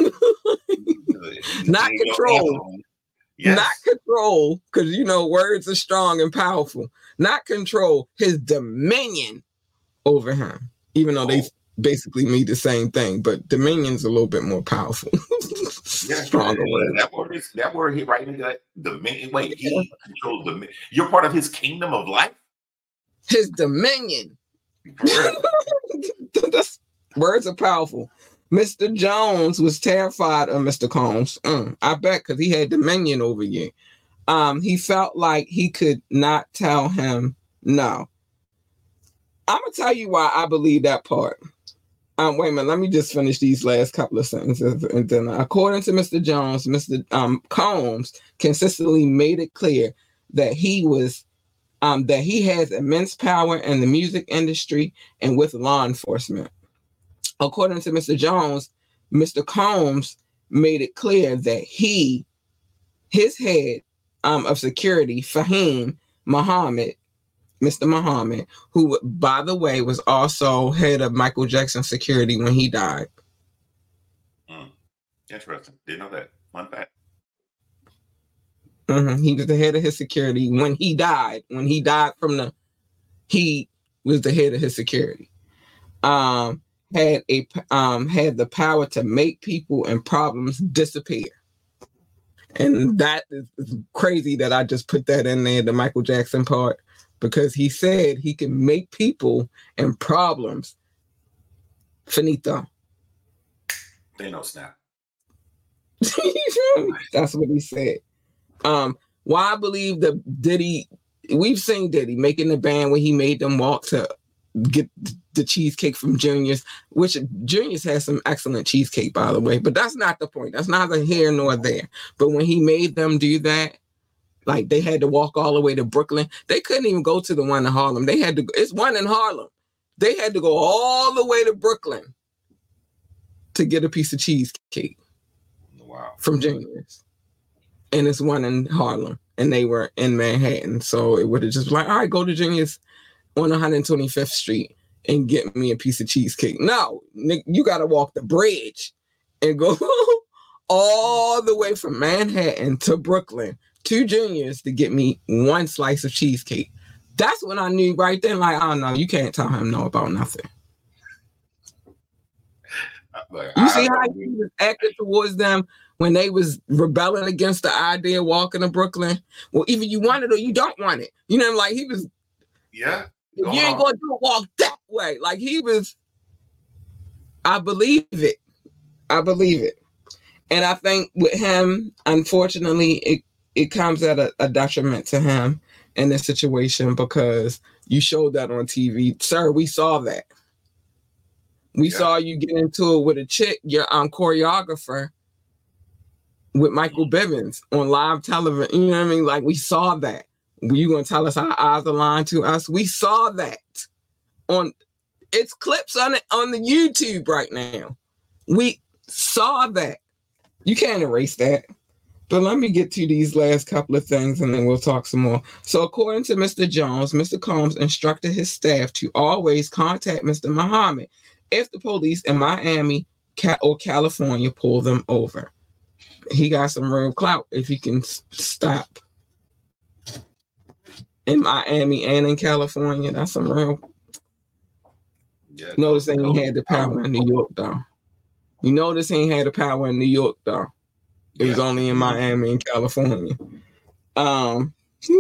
S1: not control. Yes. Not control, because, you know, words are strong and powerful. Not control, his dominion over him, even though they basically mean the same thing, but dominion's a little bit more powerful.
S3: Yeah, stronger word. That word is that word hit right into that dominion. Wait, he controls the. You're part of his kingdom of life.
S1: His dominion. That's, words are powerful. Mister Jones was terrified of Mister Combs. Mm, I bet, because he had dominion over you. Um, he felt like he could not tell him no. I'm gonna tell you why I believe that part. Um, wait a minute, let me just finish these last couple of sentences. And then, according to Mister Jones, Mister Um, Combs consistently made it clear that he was um, that he has immense power in the music industry and with law enforcement. According to Mister Jones, Mister Combs made it clear that he, his head um, of security, Fahim Muhammad, Mister Muhammad, who, by the way, was also head of Michael Jackson security when he died.
S3: Mm. Interesting. Didn't know that. Fun fact.
S1: Mm-hmm. He was the head of his security when he died. When he died from the, he was the head of his security. Um, had a um had the power to make people and problems disappear. And that is crazy that I just put that in there, the Michael Jackson part, because he said he can make people and problems finito.
S3: They know snap.
S1: That's what he said. Um, why I believe that Diddy, we've seen Diddy making the band when he made them walk to get the cheesecake from Junior's, which Junior's has some excellent cheesecake, by the way, but that's not the point. That's neither here nor there. But when he made them do that, like they had to walk all the way to Brooklyn. They couldn't even go to the one in Harlem. They had to, it's one in Harlem. They had to go all the way to Brooklyn to get a piece of cheesecake.
S3: Wow.
S1: From Junior's. And it's one in Harlem. And they were in Manhattan. So it would have just been like, all right, go to Junior's on one hundred twenty-fifth Street and get me a piece of cheesecake. No, you got to walk the bridge and go all the way from Manhattan to Brooklyn to Junior's to get me one slice of cheesecake. That's when I knew right then, like, oh no, you can't tell him no about nothing.
S3: Like,
S1: you see how he was acting towards them when they was rebelling against the idea of walking to Brooklyn? Well, either you want it or you don't want it. You know, like he was.
S3: Yeah.
S1: You ain't gonna do a walk that way. Like he was. I believe it. I believe it. And I think with him, unfortunately, it, it comes at a, a detriment to him in this situation because you showed that on T V. Sir, we saw that. We yeah. saw you get into it with a chick, your um, choreographer, with Michael Bivins on live television. You know what I mean? Like, we saw that. Were you going to tell us our eyes are lying to us? We saw that. on It's clips on it on the YouTube right now. We saw that. You can't erase that. But let me get to these last couple of things and then we'll talk some more. So according to Mister Jones, Mister Combs instructed his staff to always contact Mister Muhammad if the police in Miami or California pull them over. He got some real clout if he can stop in Miami and in California. That's some real. Yeah, notice they ain't had the power in New York, though. You notice he ain't had the power in New York, though. It was yeah. only in Miami and California. Um,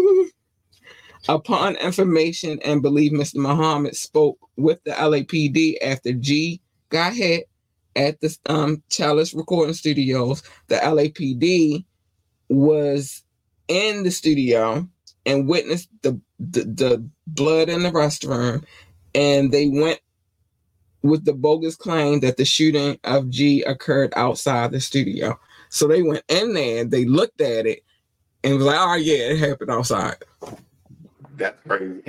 S1: upon information and belief, Mister Muhammad spoke with the L A P D after G got hit at the um, Chalice Recording Studios. The L A P D was in the studio and witnessed the, the, the blood in the restroom, and they went with the bogus claim that the shooting of G occurred outside the studio. So they went in there, they looked at it, and was like, oh, yeah, it happened outside.
S3: That's crazy.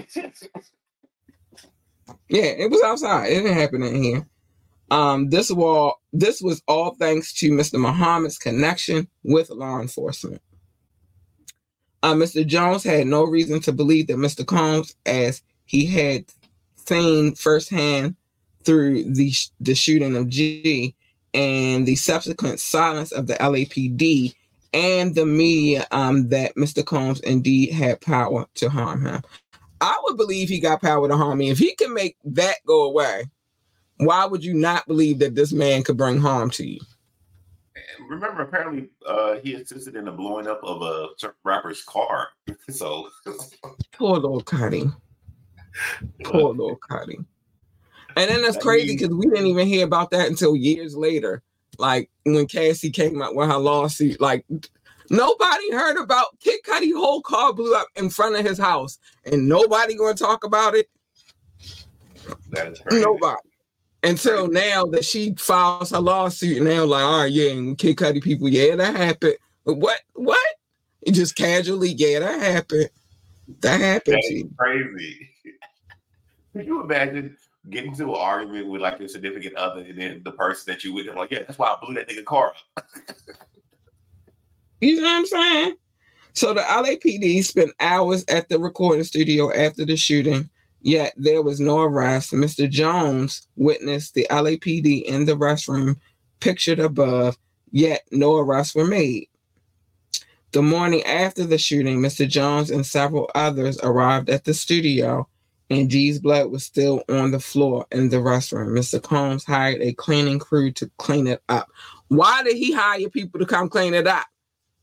S1: Yeah, it was outside. It didn't happen in here. Um, this, was, this was all thanks to Mister Muhammad's connection with law enforcement. Uh, Mister Jones had no reason to believe that Mister Combs, as he had seen firsthand through the, the shooting of G, and the subsequent silence of the L A P D and the media, um, that Mister Combs indeed had power to harm him. I would believe he got power to harm me. If he can make that go away, why would you not believe that this man could bring harm to you?
S3: And remember, apparently, uh, he assisted in the blowing up of a rapper's car. So
S1: poor little Cuddy. Poor little Cuddy. And then that's crazy because we didn't even hear about that until years later. Like when Cassie came out with her lawsuit, like nobody heard about Kid Cudi's whole car blew up in front of his house, and nobody going to talk about it.
S3: That is crazy.
S1: Nobody until now that she files her lawsuit, and they're like, "All right, yeah, and Kid Cudi people, yeah, that happened." But what? What? It just casually, yeah, that happened. That happened.
S3: That is crazy. Could you imagine getting into an argument with like your significant other, and then the person that you with them like, yeah, that's why I blew that nigga car up.
S1: You know what I'm saying? So the L A P D spent hours at the recording studio after the shooting, yet there was no arrest. Mister Jones witnessed the L A P D in the restroom pictured above, yet no arrests were made. The morning after the shooting, Mister Jones and several others arrived at the studio, and G's blood was still on the floor in the restroom. Mister Combs hired a cleaning crew to clean it up. Why did he hire people to come clean it up?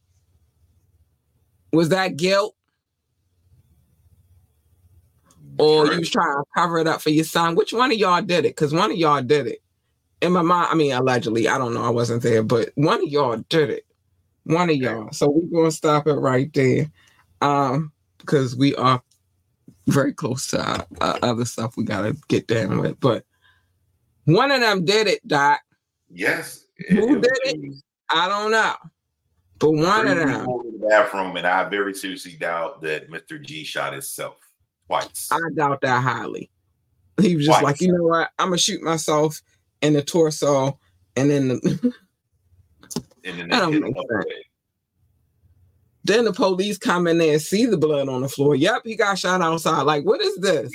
S1: Was that guilt? Or sure. You was trying to cover it up for your son? Which one of y'all did it? Because one of y'all did it. In my mind, I mean, allegedly, I don't know, I wasn't there, but one of y'all did it. One of y'all. So we're going to stop it right there um, because we are very close to our, our other stuff we got to get down with. But one of them did it, Doc.
S3: Yes.
S1: Who did it? I don't know. But one of them.
S3: In the bathroom, and I very seriously doubt that Mister G shot himself twice.
S1: I doubt that highly. He was just twice. Like, you know what? I'm going to shoot myself in the torso And then the,
S3: And then
S1: that don't
S3: they
S1: make
S3: hit
S1: sense.
S3: away.
S1: Then the police come in there and see the blood on the floor. Yep, he got shot outside. Like, what is this?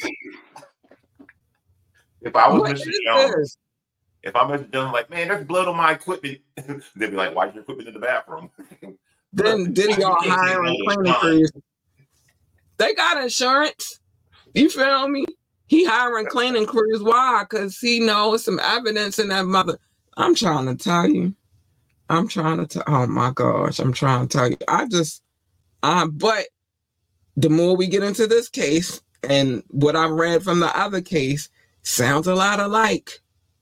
S3: If I was
S1: What
S3: Mister
S1: is
S3: Jones,
S1: this?
S3: if I'm Mister Jones, like, man, there's blood on my equipment. They'd be like, why's your equipment in the bathroom?
S1: Then did he all hiring cleaning crews? They got insurance. You feel me? He hiring cleaning crews. Why? Because he knows some evidence in that mother. I'm trying to tell you. I'm trying to tell. Oh my gosh, I'm trying to tell you. I just, um, but the more we get into this case and what I read from the other case sounds a lot alike.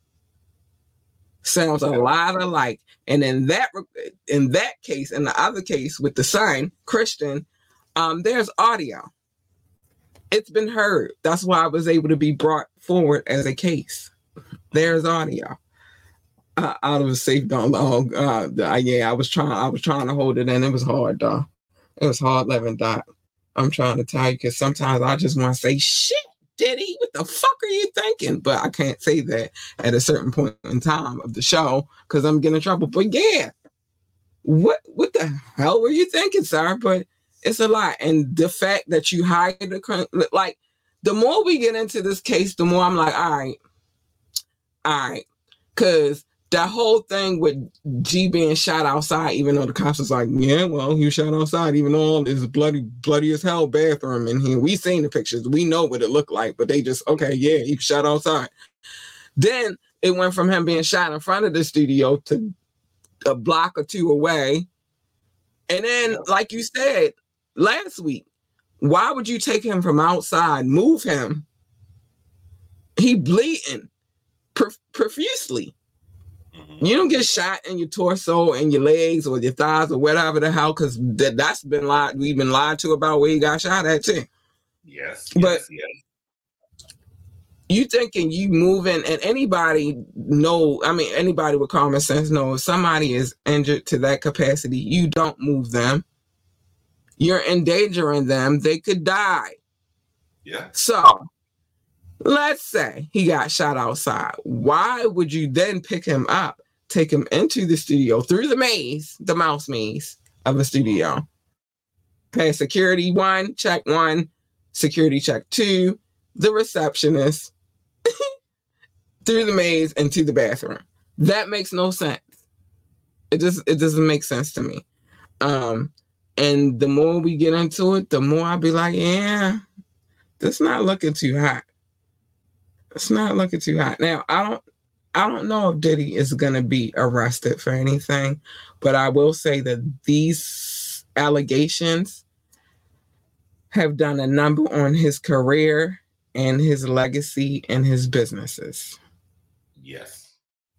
S1: Sounds a lot alike. And in that in that case, in the other case with the son, Christian, um, there's audio. It's been heard. That's why I was able to be brought forward as a case. There's audio. Uh, out of a safe don't oh God. Uh, yeah, I was trying I was trying to hold it in. It was hard, though. It was hard living, Doc. I'm trying to tell you because sometimes I just want to say, shit, Diddy, what the fuck are you thinking? But I can't say that at a certain point in time of the show because I'm getting in trouble. But yeah, what what the hell were you thinking, sir? But it's a lot. And the fact that you hired a, like, the more we get into this case, the more I'm like, all right, all right. Because that whole thing with G being shot outside, even though the cops was like, yeah, well, he was shot outside, even though it's bloody, bloody as hell bathroom in here. We seen the pictures. We know what it looked like, but they just, okay, yeah, he was shot outside. Then it went from him being shot in front of the studio to a block or two away. And then, like you said last week, why would you take him from outside, move him? He bleeding prof- profusely. Mm-hmm. You don't get shot in your torso and your legs or your thighs or whatever the hell, because that, that's been lied. We've been lied to about where he got shot at too.
S3: Yes,
S1: but
S3: yes, yes.
S1: You thinking you moving, and anybody know, I mean, anybody with common sense know if somebody is injured to that capacity, you don't move them. You're endangering them. They could die.
S3: Yeah.
S1: So let's say he got shot outside. Why would you then pick him up, take him into the studio through the maze, the mouse maze of a studio? Past security one, check one, security check two, the receptionist, through the maze and to the bathroom. That makes no sense. It just it doesn't make sense to me. Um, and the more we get into it, the more I'll be like, yeah, that's not looking too hot. It's not looking too hot. Now, I don't I don't know if Diddy is going to be arrested for anything, but I will say that these allegations have done a number on his career and his legacy and his businesses.
S3: Yes.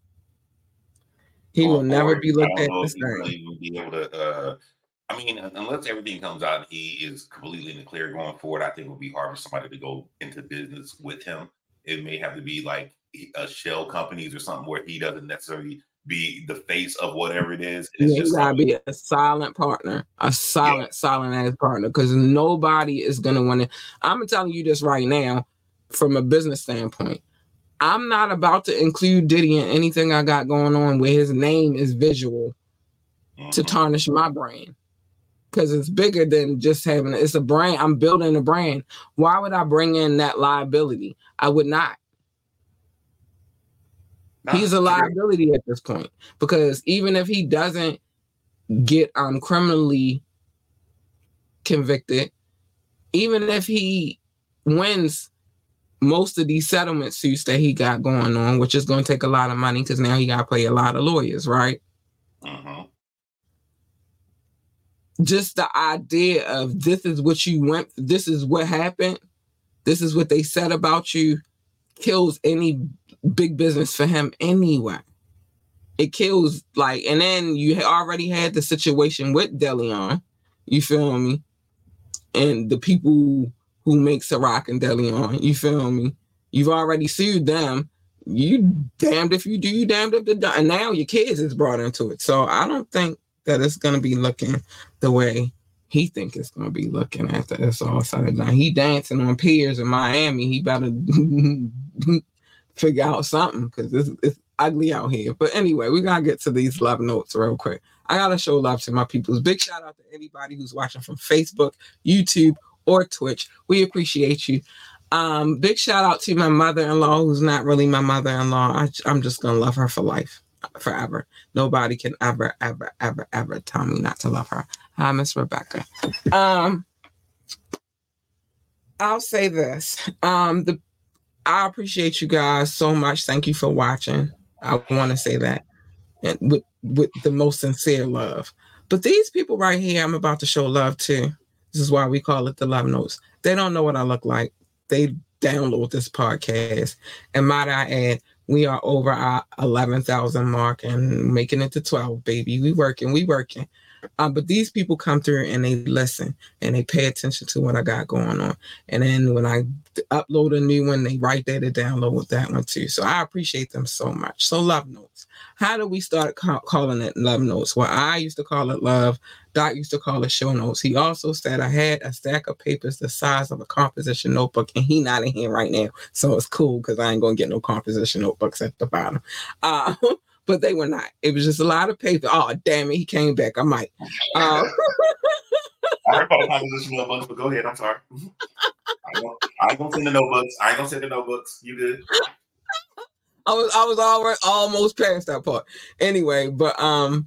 S1: He
S3: Going
S1: will never
S3: forward,
S1: be looked
S3: I
S1: at
S3: don't know
S1: the
S3: if he's gonna
S1: same.
S3: even be able to, uh, I mean, unless everything comes out and he is completely in the clear going forward, I think it would be hard for somebody to go into business with him. It may have to be like a shell companies or something where he doesn't necessarily be the face of whatever it is. It's
S1: Yeah,
S3: just
S1: he gotta
S3: something.
S1: be a silent partner, a silent,
S3: Yeah.
S1: silent ass partner, because nobody is gonna want to. I'm telling you this right now, from a business standpoint. I'm not about to include Diddy in anything I got going on where his name is visual
S3: Mm-hmm.
S1: to tarnish my brand. Because it's bigger than just having it's a brand. I'm building a brand. Why would I bring in that liability? I would not.
S3: Nah,
S1: He's a
S3: true.
S1: liability at this point, because even if he doesn't get um criminally convicted, even if he wins most of these settlement suits that he got going on, which is going to take a lot of money because now he got to pay a lot of lawyers, right?
S3: Mm-hmm.
S1: Just the idea of this is what you went, this is what happened, this is what they said about you, kills any big business for him anyway. It kills, like, and then you already had the situation with DeLeon, you feel me? And the people who make Ciroc and DeLeon, you feel me? You've already sued them. You damned if you do, you damned if you don't. And now your kids is brought into it. So I don't think that it's going to be looking the way he think it's going to be looking after it's all said and done. He dancing on piers in Miami. He better figure out something, because it's, it's, ugly out here. But anyway, we gotta get to these love notes real quick. I gotta show love to my peoples. Big shout out to anybody who's watching from Facebook, YouTube, or Twitch. We appreciate you. Um, big shout out to my mother-in-law, who's not really my mother-in-law. I, I'm just gonna love her for life, forever. Nobody can ever, ever, ever, ever tell me not to love her. Hi, Miss Rebecca. Um, I'll say this. Um, the I appreciate you guys so much. Thank you for watching. I want to say that, and with with the most sincere love. But these people right here, I'm about to show love to. This is why we call it the Love Notes. They don't know what I look like. They download this podcast, and might I add, we are over our eleven thousand mark and making it to twelve, baby. We working, we working. Um, but these people come through and they listen and they pay attention to what I got going on. And then when I upload a new one, they right there to download with that one too. So I appreciate them so much. So Love Notes. How do we start ca- calling it Love Notes? Well, I used to call it love. Doc used to call it show notes. He also said I had a stack of papers the size of a composition notebook, and he not in here right now. So it's cool because I ain't going to get no composition notebooks at the bottom. Uh, But they were not. It was just a lot of paper. Oh, damn it. He came back. I might. Um,
S3: I heard about composition notebooks, but go ahead. I'm sorry. I ain't gonna send the notebooks. I ain't gonna send the notebooks. You good?
S1: I was I was already almost past that part. Anyway, but um,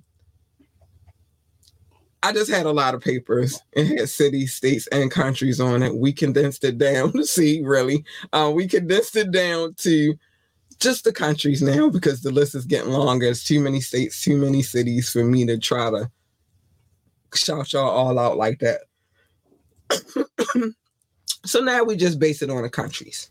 S1: I just had a lot of papers. It had cities, states, and countries on it. We condensed it down to see, really. Uh, we condensed it down to just the countries now because the list is getting longer. It's too many states, too many cities for me to try to shout y'all all out like that. So now we just base it on the countries.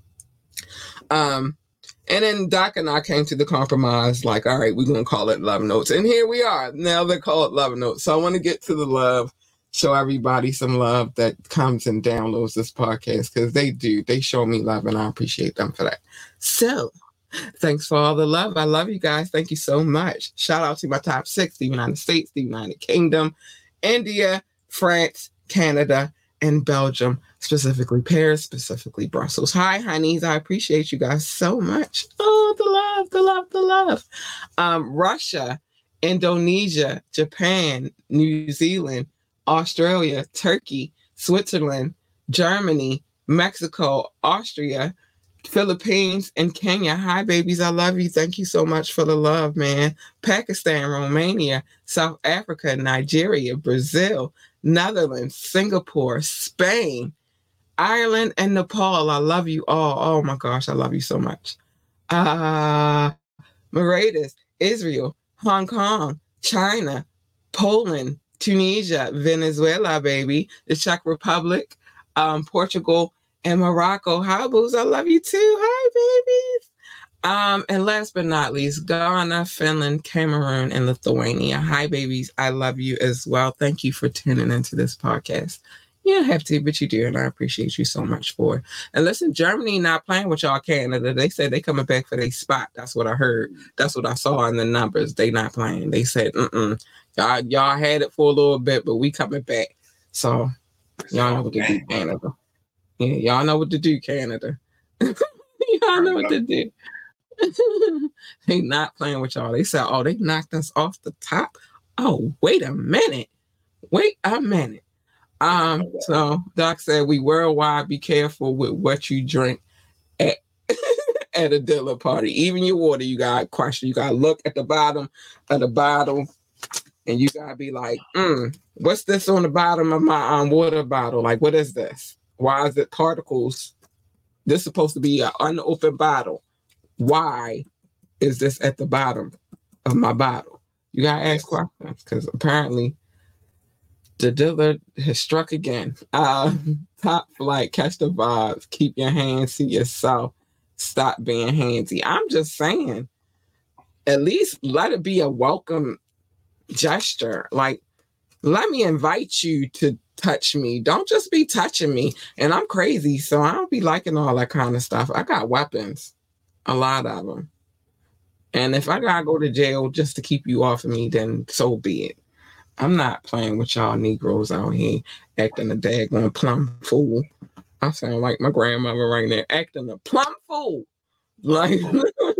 S1: Um, and then Doc and I came to the compromise, like, all right, we're going to call it Love Notes. And here we are. Now they call it Love Notes. So I want to get to the love, show everybody some love that comes and downloads this podcast because they do. They show me love and I appreciate them for that. So thanks for all the love. I love you guys. Thank you so much. Shout out to my top six, the United States, the United Kingdom, India, France, Canada, and Belgium, specifically Paris, specifically Brussels. Hi, honeys. I appreciate you guys so much. Oh, the love, the love, the love. Um, Russia, Indonesia, Japan, New Zealand, Australia, Turkey, Switzerland, Germany, Mexico, Austria, Philippines, and Kenya. Hi, babies. I love you. Thank you so much for the love, man. Pakistan, Romania, South Africa, Nigeria, Brazil, Netherlands, Singapore, Spain, Ireland, and Nepal. I love you all. Oh, my gosh. I love you so much. Uh, Mauritius, Israel, Hong Kong, China, Poland, Tunisia, Venezuela, baby, the Czech Republic, um, Portugal, and Morocco. Hi, boos. I love you too. Hi, babies. Um, and last but not least, Ghana, Finland, Cameroon, and Lithuania. Hi, babies. I love you as well. Thank you for tuning into this podcast. You don't have to, but you do, and I appreciate you so much for it. And listen, Germany not playing with y'all, Canada. They said they coming back for their spot. That's what I heard. That's what I saw in the numbers. They not playing. They said, mm-mm. Y'all, y'all had it for a little bit, but we coming back. So y'all know what to do, Canada. Yeah, y'all know what to do, Canada. Y'all know what to do. They not playing with y'all. They said, oh, they knocked us off the top. Oh, wait a minute. Wait a minute. Um, so Doc said we worldwide be careful with what you drink at, at a dinner party. Even your water, you gotta question. You gotta look at the bottom of the bottle and you gotta be like, mm, what's this on the bottom of my um, water bottle? Like, what is this? Why is it particles? This is supposed to be an unopened bottle. Why is this at the bottom of my bottle? You gotta ask questions because apparently the dealer has struck again. Uh, top flight, catch the vibes, keep your hands to yourself, stop being handsy. I'm just saying, at least let it be a welcome gesture. Like, let me invite you to touch me. Don't just be touching me. And I'm crazy, so I don't be liking all that kind of stuff. I got weapons, a lot of them. And if I gotta go to jail just to keep you off of me, then so be it. I'm not playing with y'all Negroes out here acting a daggone plum fool. I sound like my grandmother right there, acting a plum fool. Like,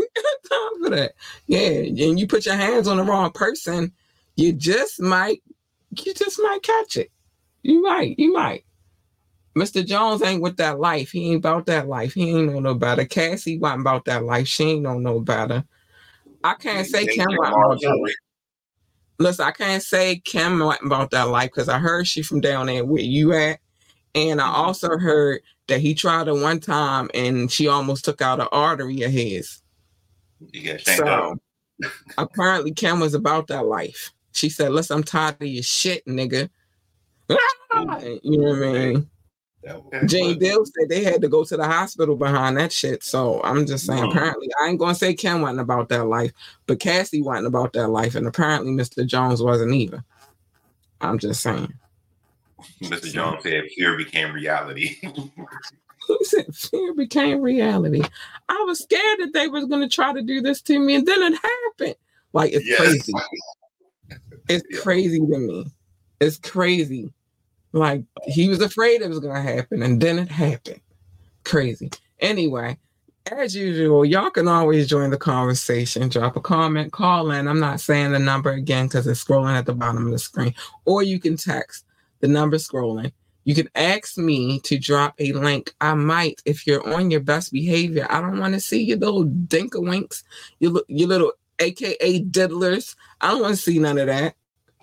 S1: time for that. Yeah, and you put your hands on the wrong person, you just might, you just might catch it. You might, you might. Mister Jones ain't with that life. He ain't about that life. He ain't know no better. Cassie wasn't about that life. She ain't know no better. I can't say Kim wasn't about that life. Listen, I can't say Kim wasn't about that life because I heard she from down there where you at. And I also heard that he tried her one time and she almost took out an artery of his.
S3: You got
S1: so apparently Kim was about that life. She said, listen, I'm tired of your shit, nigga. You know what I mean? Okay. Jane Dill said they had to go to the hospital behind that shit. So I'm just saying, no. Apparently, I ain't going to say Kim wasn't about that life, but Cassie wasn't about that life. And apparently Mister Jones wasn't either. I'm just saying.
S3: Mister Jones said fear became reality.
S1: He said fear became reality. I was scared that they was going to try to do this to me, and then it happened. Like, it's yes. crazy. It's yeah. crazy to me. It's crazy. Like, he was afraid it was going to happen, and then it happened. Crazy. Anyway, as usual, y'all can always join the conversation. Drop a comment, call in. I'm not saying the number again because it's scrolling at the bottom of the screen. Or you can text. The number scrolling. You can ask me to drop a link. I might, if you're on your best behavior. I don't want to see your little dinka-winks, your, your little A K A diddlers. I don't want to see none of that.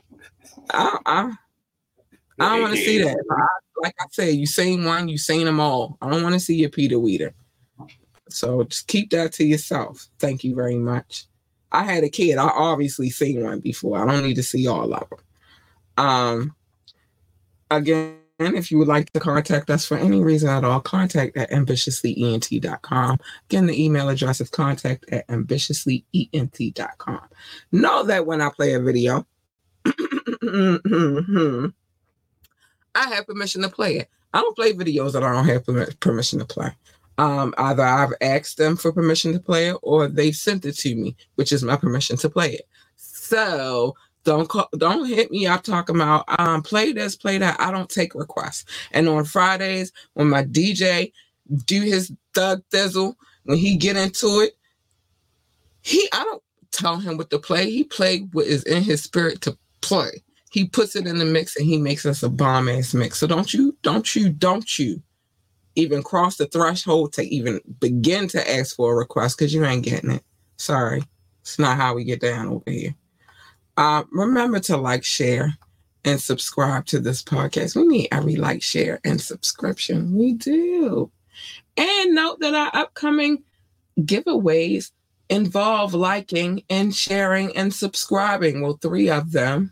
S1: I, I, I don't want to see that. I, like I said, you seen one, you seen them all. I don't want to see your Peter Weeder. So just keep that to yourself. Thank you very much. I had a kid. I obviously seen one before. I don't need to see all of them. Um, again, if you would like to contact us for any reason at all, contact at ambitiously E N T dot com. Again, the email address is contact at ambitiously E N T dot com. Know that when I play a video, I have permission to play it. I don't play videos that I don't have permission to play. Um, either I've asked them for permission to play it or they've sent it to me, which is my permission to play it. So don't call, don't hit me up talking about um, play this, play that. I don't take requests. And on Fridays, when my D J do his thug thizzle, when he get into it, he I don't tell him what to play. He play what is in his spirit to play. He puts it in the mix and he makes us a bomb ass mix. So don't you, don't you, don't you even cross the threshold to even begin to ask for a request because you ain't getting it. Sorry. It's not how we get down over here. Uh, remember to like, share, and subscribe to this podcast. We need every like, share, and subscription. We do. And note that our upcoming giveaways involve liking and sharing and subscribing. Well, three of them.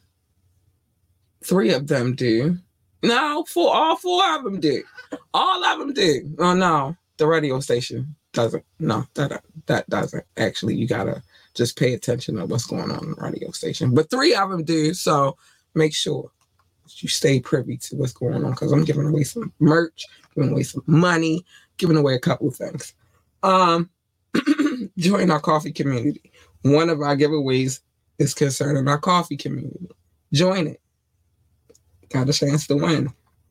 S1: Three of them do. No, four, all four of them do. All of them do. Oh, no. The radio station doesn't. No, that that doesn't. Actually, you got to just pay attention to what's going on in the radio station. But three of them do. So make sure you stay privy to what's going on because I'm giving away some merch, giving away some money, giving away a couple of things. Um, join our coffee community. One of our giveaways is concerning our coffee community. Join it. Got a chance to win.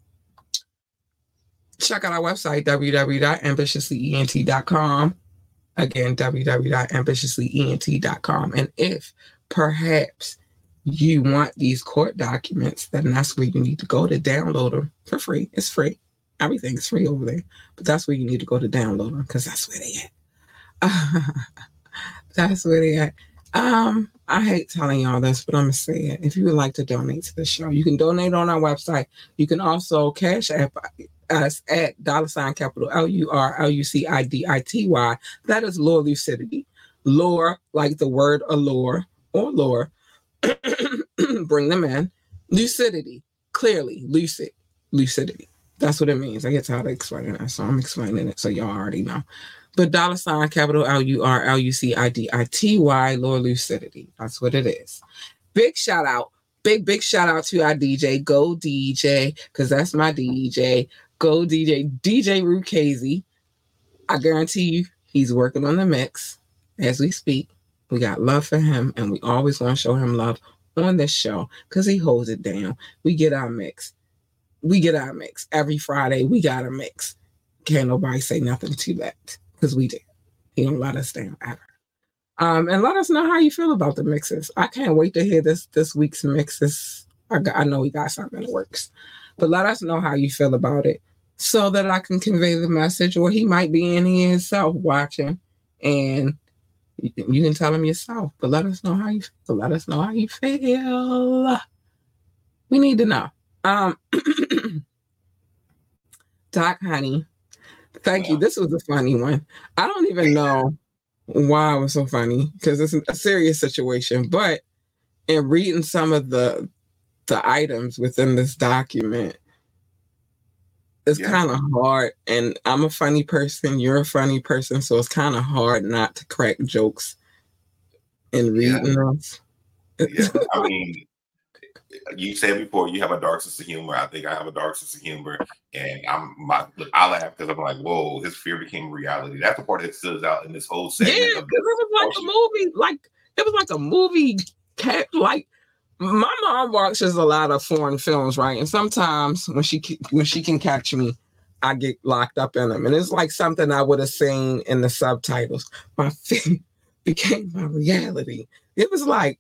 S1: Check out our website, w w w dot ambitiously E N T dot com. Again, w w w dot ambitiously E N T dot com. And if perhaps you want these court documents, then that's where you need to go to download them for free. It's free. Everything's free over there. But that's where you need to go to download them because that's where they at. That's where they at. Um, I hate telling y'all this, but I'm going to say it. If you would like to donate to the show, you can donate on our website. You can also cash app us at dollar sign capital L U R L U C I D I T Y. That is Lore Lucidity. Lore, like the word allure or lore. Bring them in. Lucidity. Clearly, lucid. Lucidity. That's what it means. I get tired of explaining that, so I'm explaining it so y'all already know. But dollar sign capital L U R L U C I D I T Y, Lore Lucidity. That's what it is. Big shout out. Big, big shout out to our D J. Go D J, because that's my D J. Go D J. D J Rukazy. I guarantee you he's working on the mix as we speak. We got love for him, and we always want to show him love on this show because he holds it down. We get our mix. We get our mix. Every Friday, we got a mix. Can't nobody say nothing to that because we did. He don't let us down ever. Um, and let us know how you feel about the mixes. I can't wait to hear this this week's mixes. I, got, I know we got something in the works, but let us know how you feel about it so that I can convey the message. Or he might be in here himself watching, and you, you can tell him yourself. But let us know how you feel. Let us know how you feel. We need to know. Um, Doc, honey, thank you. This was a funny one. I don't even know why it was so funny because it's a serious situation. But in reading some of the the items within this document, it's yeah. kind of hard. And I'm a funny person. You're a funny person. So it's kind of hard not to crack jokes in reading
S3: yeah.
S1: those.
S3: Yeah. I mean, you said before you have a dark sense of humor. I think I have a dark sense of humor, and I'm my. Look, I laugh because I'm like, "Whoa!" His fear became reality. That's the part that stands out in this whole segment.
S1: Yeah, because it was like a movie. Like it was like a movie. Cat, like my mom watches a lot of foreign films, right? And sometimes when she when she can catch me, I get locked up in them, and it's like something I would have seen in the subtitles. My fear became my reality. It was like.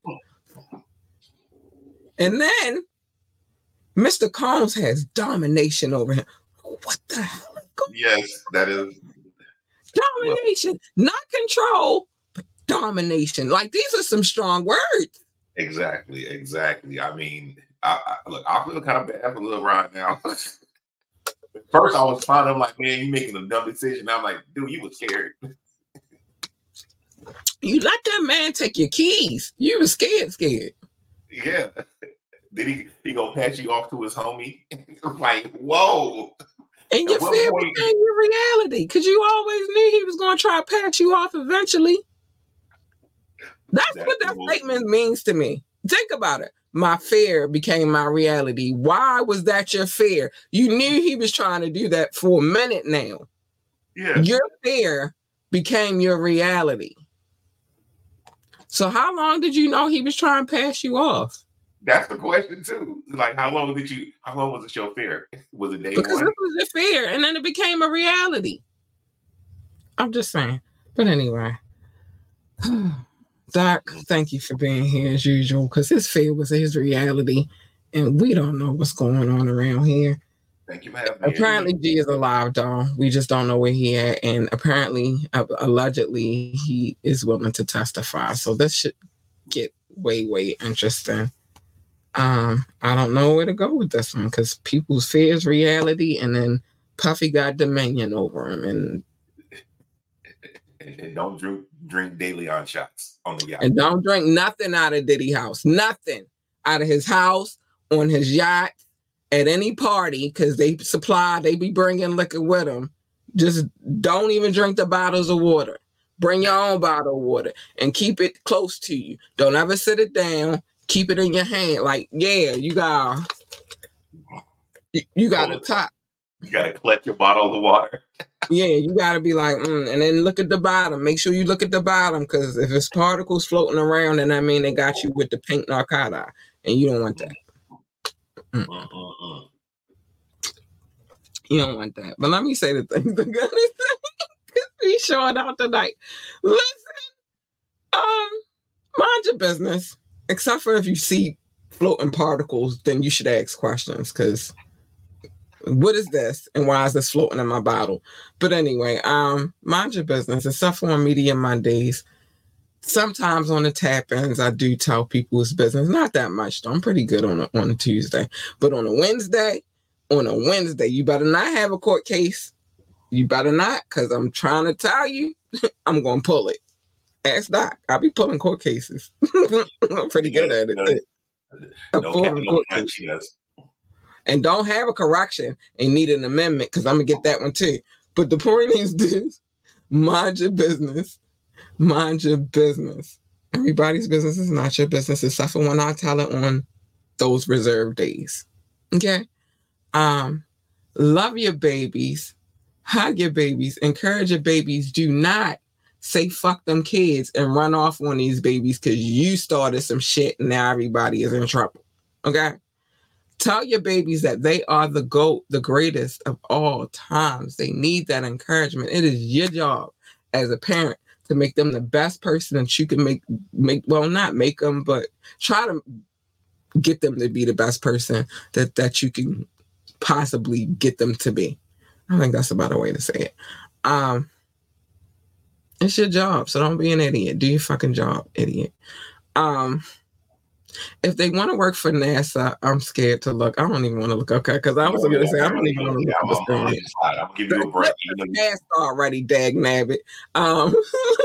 S1: And then Mister Combs has domination over him. What the hell?
S3: Yes, that is
S1: domination, well, not control, but domination. Like these are some strong words.
S3: Exactly, exactly. I mean, I, I look, I feel kind of bad for Lil Ron now. First, I was fine. I'm like, man, you making a dumb decision. I'm like, dude, you was scared.
S1: You let that man take your keys. You were scared, scared.
S3: Yeah. Did he he gonna pass you off to his homie? Like, whoa.
S1: And your fear became your reality because you always knew he was gonna try to pass you off eventually. That's, That's what that cool. statement means to me. Think about it. My fear became my reality. Why was that your fear? You knew he was trying to do that for a minute now.
S3: Yeah.
S1: Your fear became your reality. So how long did you know he was trying to pass you off?
S3: That's the question too. Like, how long did you? How long was it your fear? Was it day
S1: because
S3: one?
S1: Because it was a fear, and then it became a reality. I'm just saying. But anyway, Doc, thank you for being here as usual. Because his fear was his reality, and we don't know what's going on around here.
S3: Thank you for having me.
S1: Apparently, G is alive, though. We just don't know where he at, and apparently, uh, allegedly, he is willing to testify. So this should get way, way interesting. Um, I don't know where to go with this one because people's fear is reality, and then Puffy got dominion over him, and
S3: and, and don't drink drink daily on shots on the yacht,
S1: and don't drink nothing out of Diddy house, nothing out of his house, on his yacht, at any party because they supply, they be bringing liquor with them. Just don't even drink the bottles of water. Bring your own bottle of water and keep it close to you. Don't ever sit it down. Keep it in your hand. Like, yeah, you got you, you got to top.
S3: You got to collect your bottle of water.
S1: Yeah, you got to be like, mm, and then look at the bottom. Make sure you look at the bottom because if it's particles floating around, then I mean they got you with the pink narcotic, and you don't want that. Mm. Mm-mm-mm. You don't want that. But let me say the thing. The good thing we showing out tonight. Listen, um, mind your business. Except for if you see floating particles, then you should ask questions because what is this and why is this floating in my bottle? But anyway, um, mind your business. Except for on Media Mondays, sometimes on the tap-ins, I do tell people's business. Not that much, though. I'm pretty good on a, on a Tuesday. But on a Wednesday, on a Wednesday, you better not have a court case. You better not, because I'm trying to tell you, I'm going to pull it. Ask Doc. I'll be pulling court cases. I'm pretty good at it.
S3: No, no, no, no cases.
S1: And don't have a correction and need an amendment because I'm going to get that one too. But the point is this, mind your business. Mind your business. Everybody's business is not your business except for when I tell it on those reserved days. Okay? Um, love your babies. Hug your babies. Encourage your babies. Do not say fuck them kids and run off on these babies because you started some shit and now everybody is in trouble. Okay? Tell your babies that they are the GOAT, the greatest of all times. They need that encouragement. It is your job as a parent to make them the best person that you can make, make well, not make them, but try to get them to be the best person that, that you can possibly get them to be. I think that's a better way to say it. Um, it's your job, so don't be an idiot. Do your fucking job, idiot. Um, if they want to work for NASA, I'm scared to look. I don't even want to look. Okay, because I was going to say I don't even want to look.
S3: I'm, I'm, I'm, I'll give you a break.
S1: NASA already, dag nabbit. Um,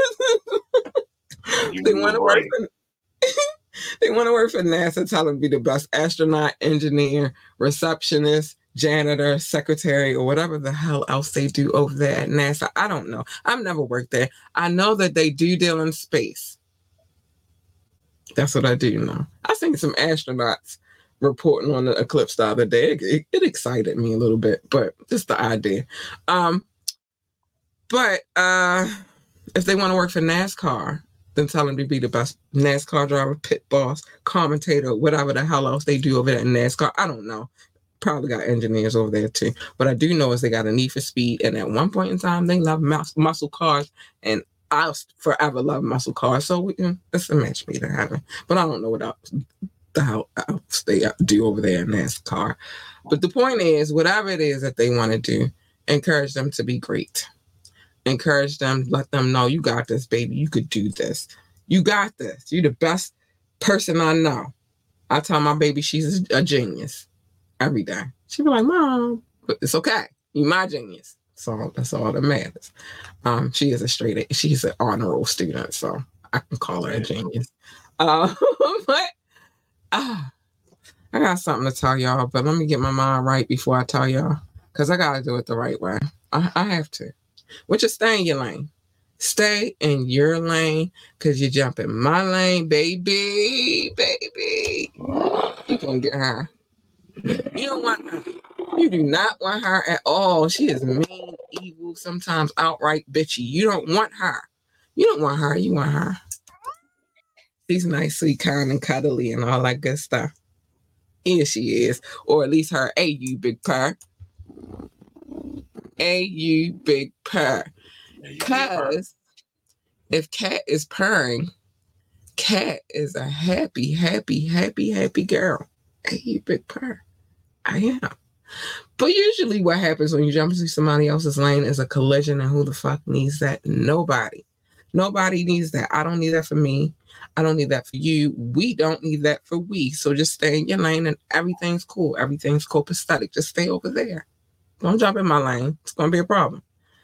S1: they want to work for. They want to work for NASA. Tell them to be the best astronaut, engineer, receptionist, janitor, secretary, or whatever the hell else they do over there at NASA. I don't know. I've never worked there. I know that they do deal in space. That's what I do know. I seen some astronauts reporting on the eclipse the other day. It, it, it excited me a little bit, but just the idea. Um, but uh, if they want to work for NASCAR, then tell them to be the best NASCAR driver, pit boss, commentator, whatever the hell else they do over there in NASCAR. I don't know. Probably got engineers over there too. What I do know is they got a need for speed, and at one point in time, they love mus- muscle cars, and I'll forever love muscle cars. So we can, it's a match made in heaven. But I don't know what else the hell else they do over there in NASCAR. But the point is, whatever it is that they want to do, encourage them to be great. Encourage them, let them know you got this, baby. You could do this. You got this. You're the best person I know. I tell my baby she's a genius every day. She be like, Mom, but it's okay. You my genius. So that's all that matters. Um, she is a straight A. She's an honor roll student, so I can call her a genius. Uh, but uh, I got something to tell y'all, but let me get my mind right before I tell y'all, because I got to do it the right way. I, I have to. Which is stay in your lane. Stay in your lane, because you jump in my lane, baby, baby. You're going to get her. You don't want her. You do not want her at all. She is mean, evil, sometimes outright bitchy. You don't want her. You don't want her. You want her. She's nice, sweet, kind, and cuddly, and all that good stuff. Here she is. Or at least her. Hey, you big purr. Hey, you big purr. Because if Cat is purring, Cat is a happy, happy, happy, happy girl. Hey, you big purr. I am. But usually what happens when you jump into somebody else's lane is a collision, and who the fuck needs that? Nobody. Nobody needs that. I don't need that for me. I don't need that for you. We don't need that for we. So just stay in your lane and everything's cool. Everything's copacetic. Just stay over there. Don't jump in my lane. It's going to be a problem.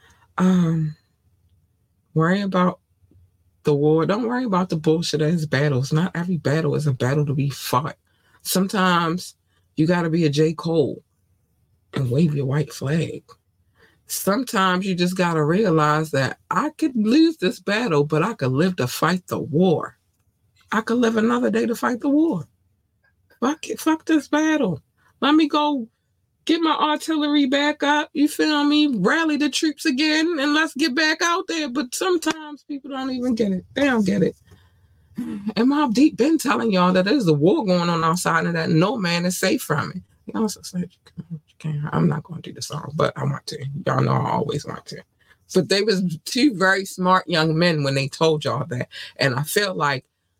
S1: Um, worry about the war. Don't worry about the bullshit as battles. Not every battle is a battle to be fought. Sometimes you got to be a J. Cole and wave your white flag. Sometimes you just got to realize that I could lose this battle, but I could live to fight the war. I could live another day to fight the war. Fuck it. Fuck this battle. Let me go get my artillery back up. You feel me? Rally the troops again, and let's get back out there. But sometimes people don't even get it. They don't get it. And Mobb Deep been telling y'all that there's a war going on outside and that no man is safe from it. He also said, you can't, I'm not going to do the song, but I want to. Y'all know I always want to. But they was two very smart young men when they told y'all that. And I feel like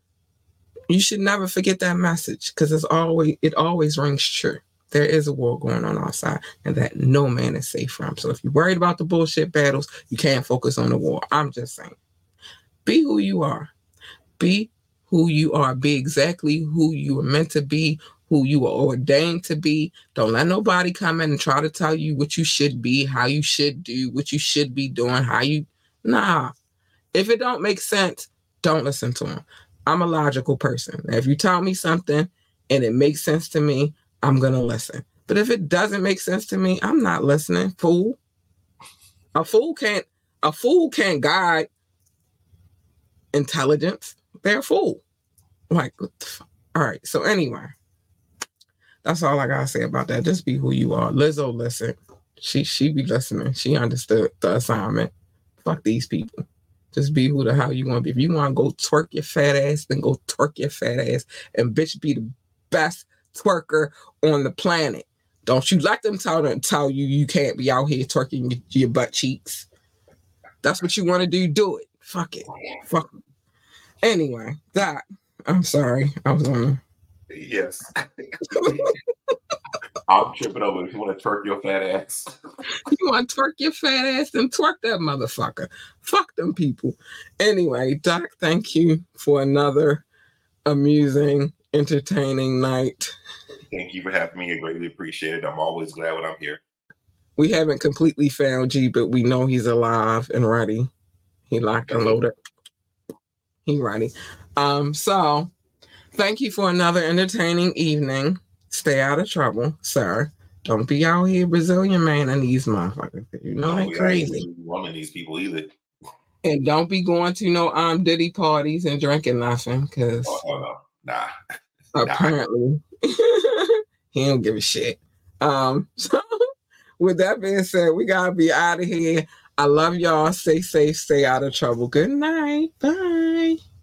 S1: you should never forget that message, because it's always it always rings true. There is a war going on outside and that no man is safe from. So if you're worried about the bullshit battles, you can't focus on the war. I'm just saying. Be who you are. Be who you are. Be exactly who you were meant to be, who you were ordained to be. Don't let nobody come in and try to tell you what you should be, how you should do, what you should be doing, how you... Nah. If it don't make sense, don't listen to them. I'm a logical person. If you tell me something and it makes sense to me, I'm going to listen. But if it doesn't make sense to me, I'm not listening, fool. A fool can't, a fool can't guide intelligence. They're a fool. Like, what the fuck? All right. So anyway, that's all I got to say about that. Just be who you are. Lizzo, listen. She, she be listening. She understood the assignment. Fuck these people. Just be who the hell you want to be. If you want to go twerk your fat ass, then go twerk your fat ass. And bitch, be the best twerker on the planet. Don't you let them tell them tell you you can't be out here twerking your, your butt cheeks. That's what you want to do. Do it. Fuck it. Fuck. Anyway, that I'm sorry. I was on.
S3: Yes. I'm tripping over if you want to twerk your fat ass.
S1: You want to twerk your fat ass and twerk that motherfucker. Fuck them people. Anyway, Doc, thank you for another amusing, entertaining night.
S3: Thank you for having me. I greatly appreciate it. I'm always glad when I'm here.
S1: We haven't completely found G, but we know he's alive and ready. He locked and loaded. He ready. Um, so thank you for another entertaining evening. Stay out of trouble, sir. Don't be out here Brazilian man and these motherfuckers. You know
S3: No,
S1: they're
S3: we
S1: crazy.
S3: ain't woman these people either.
S1: And don't be going to no um Diddy parties and drinking nothing, because
S3: Oh, oh, no. Nah.
S1: apparently he don't give a shit. Um, so with that being said, we gotta be out of here. I love y'all. Stay safe, stay out of trouble. Good night. Bye.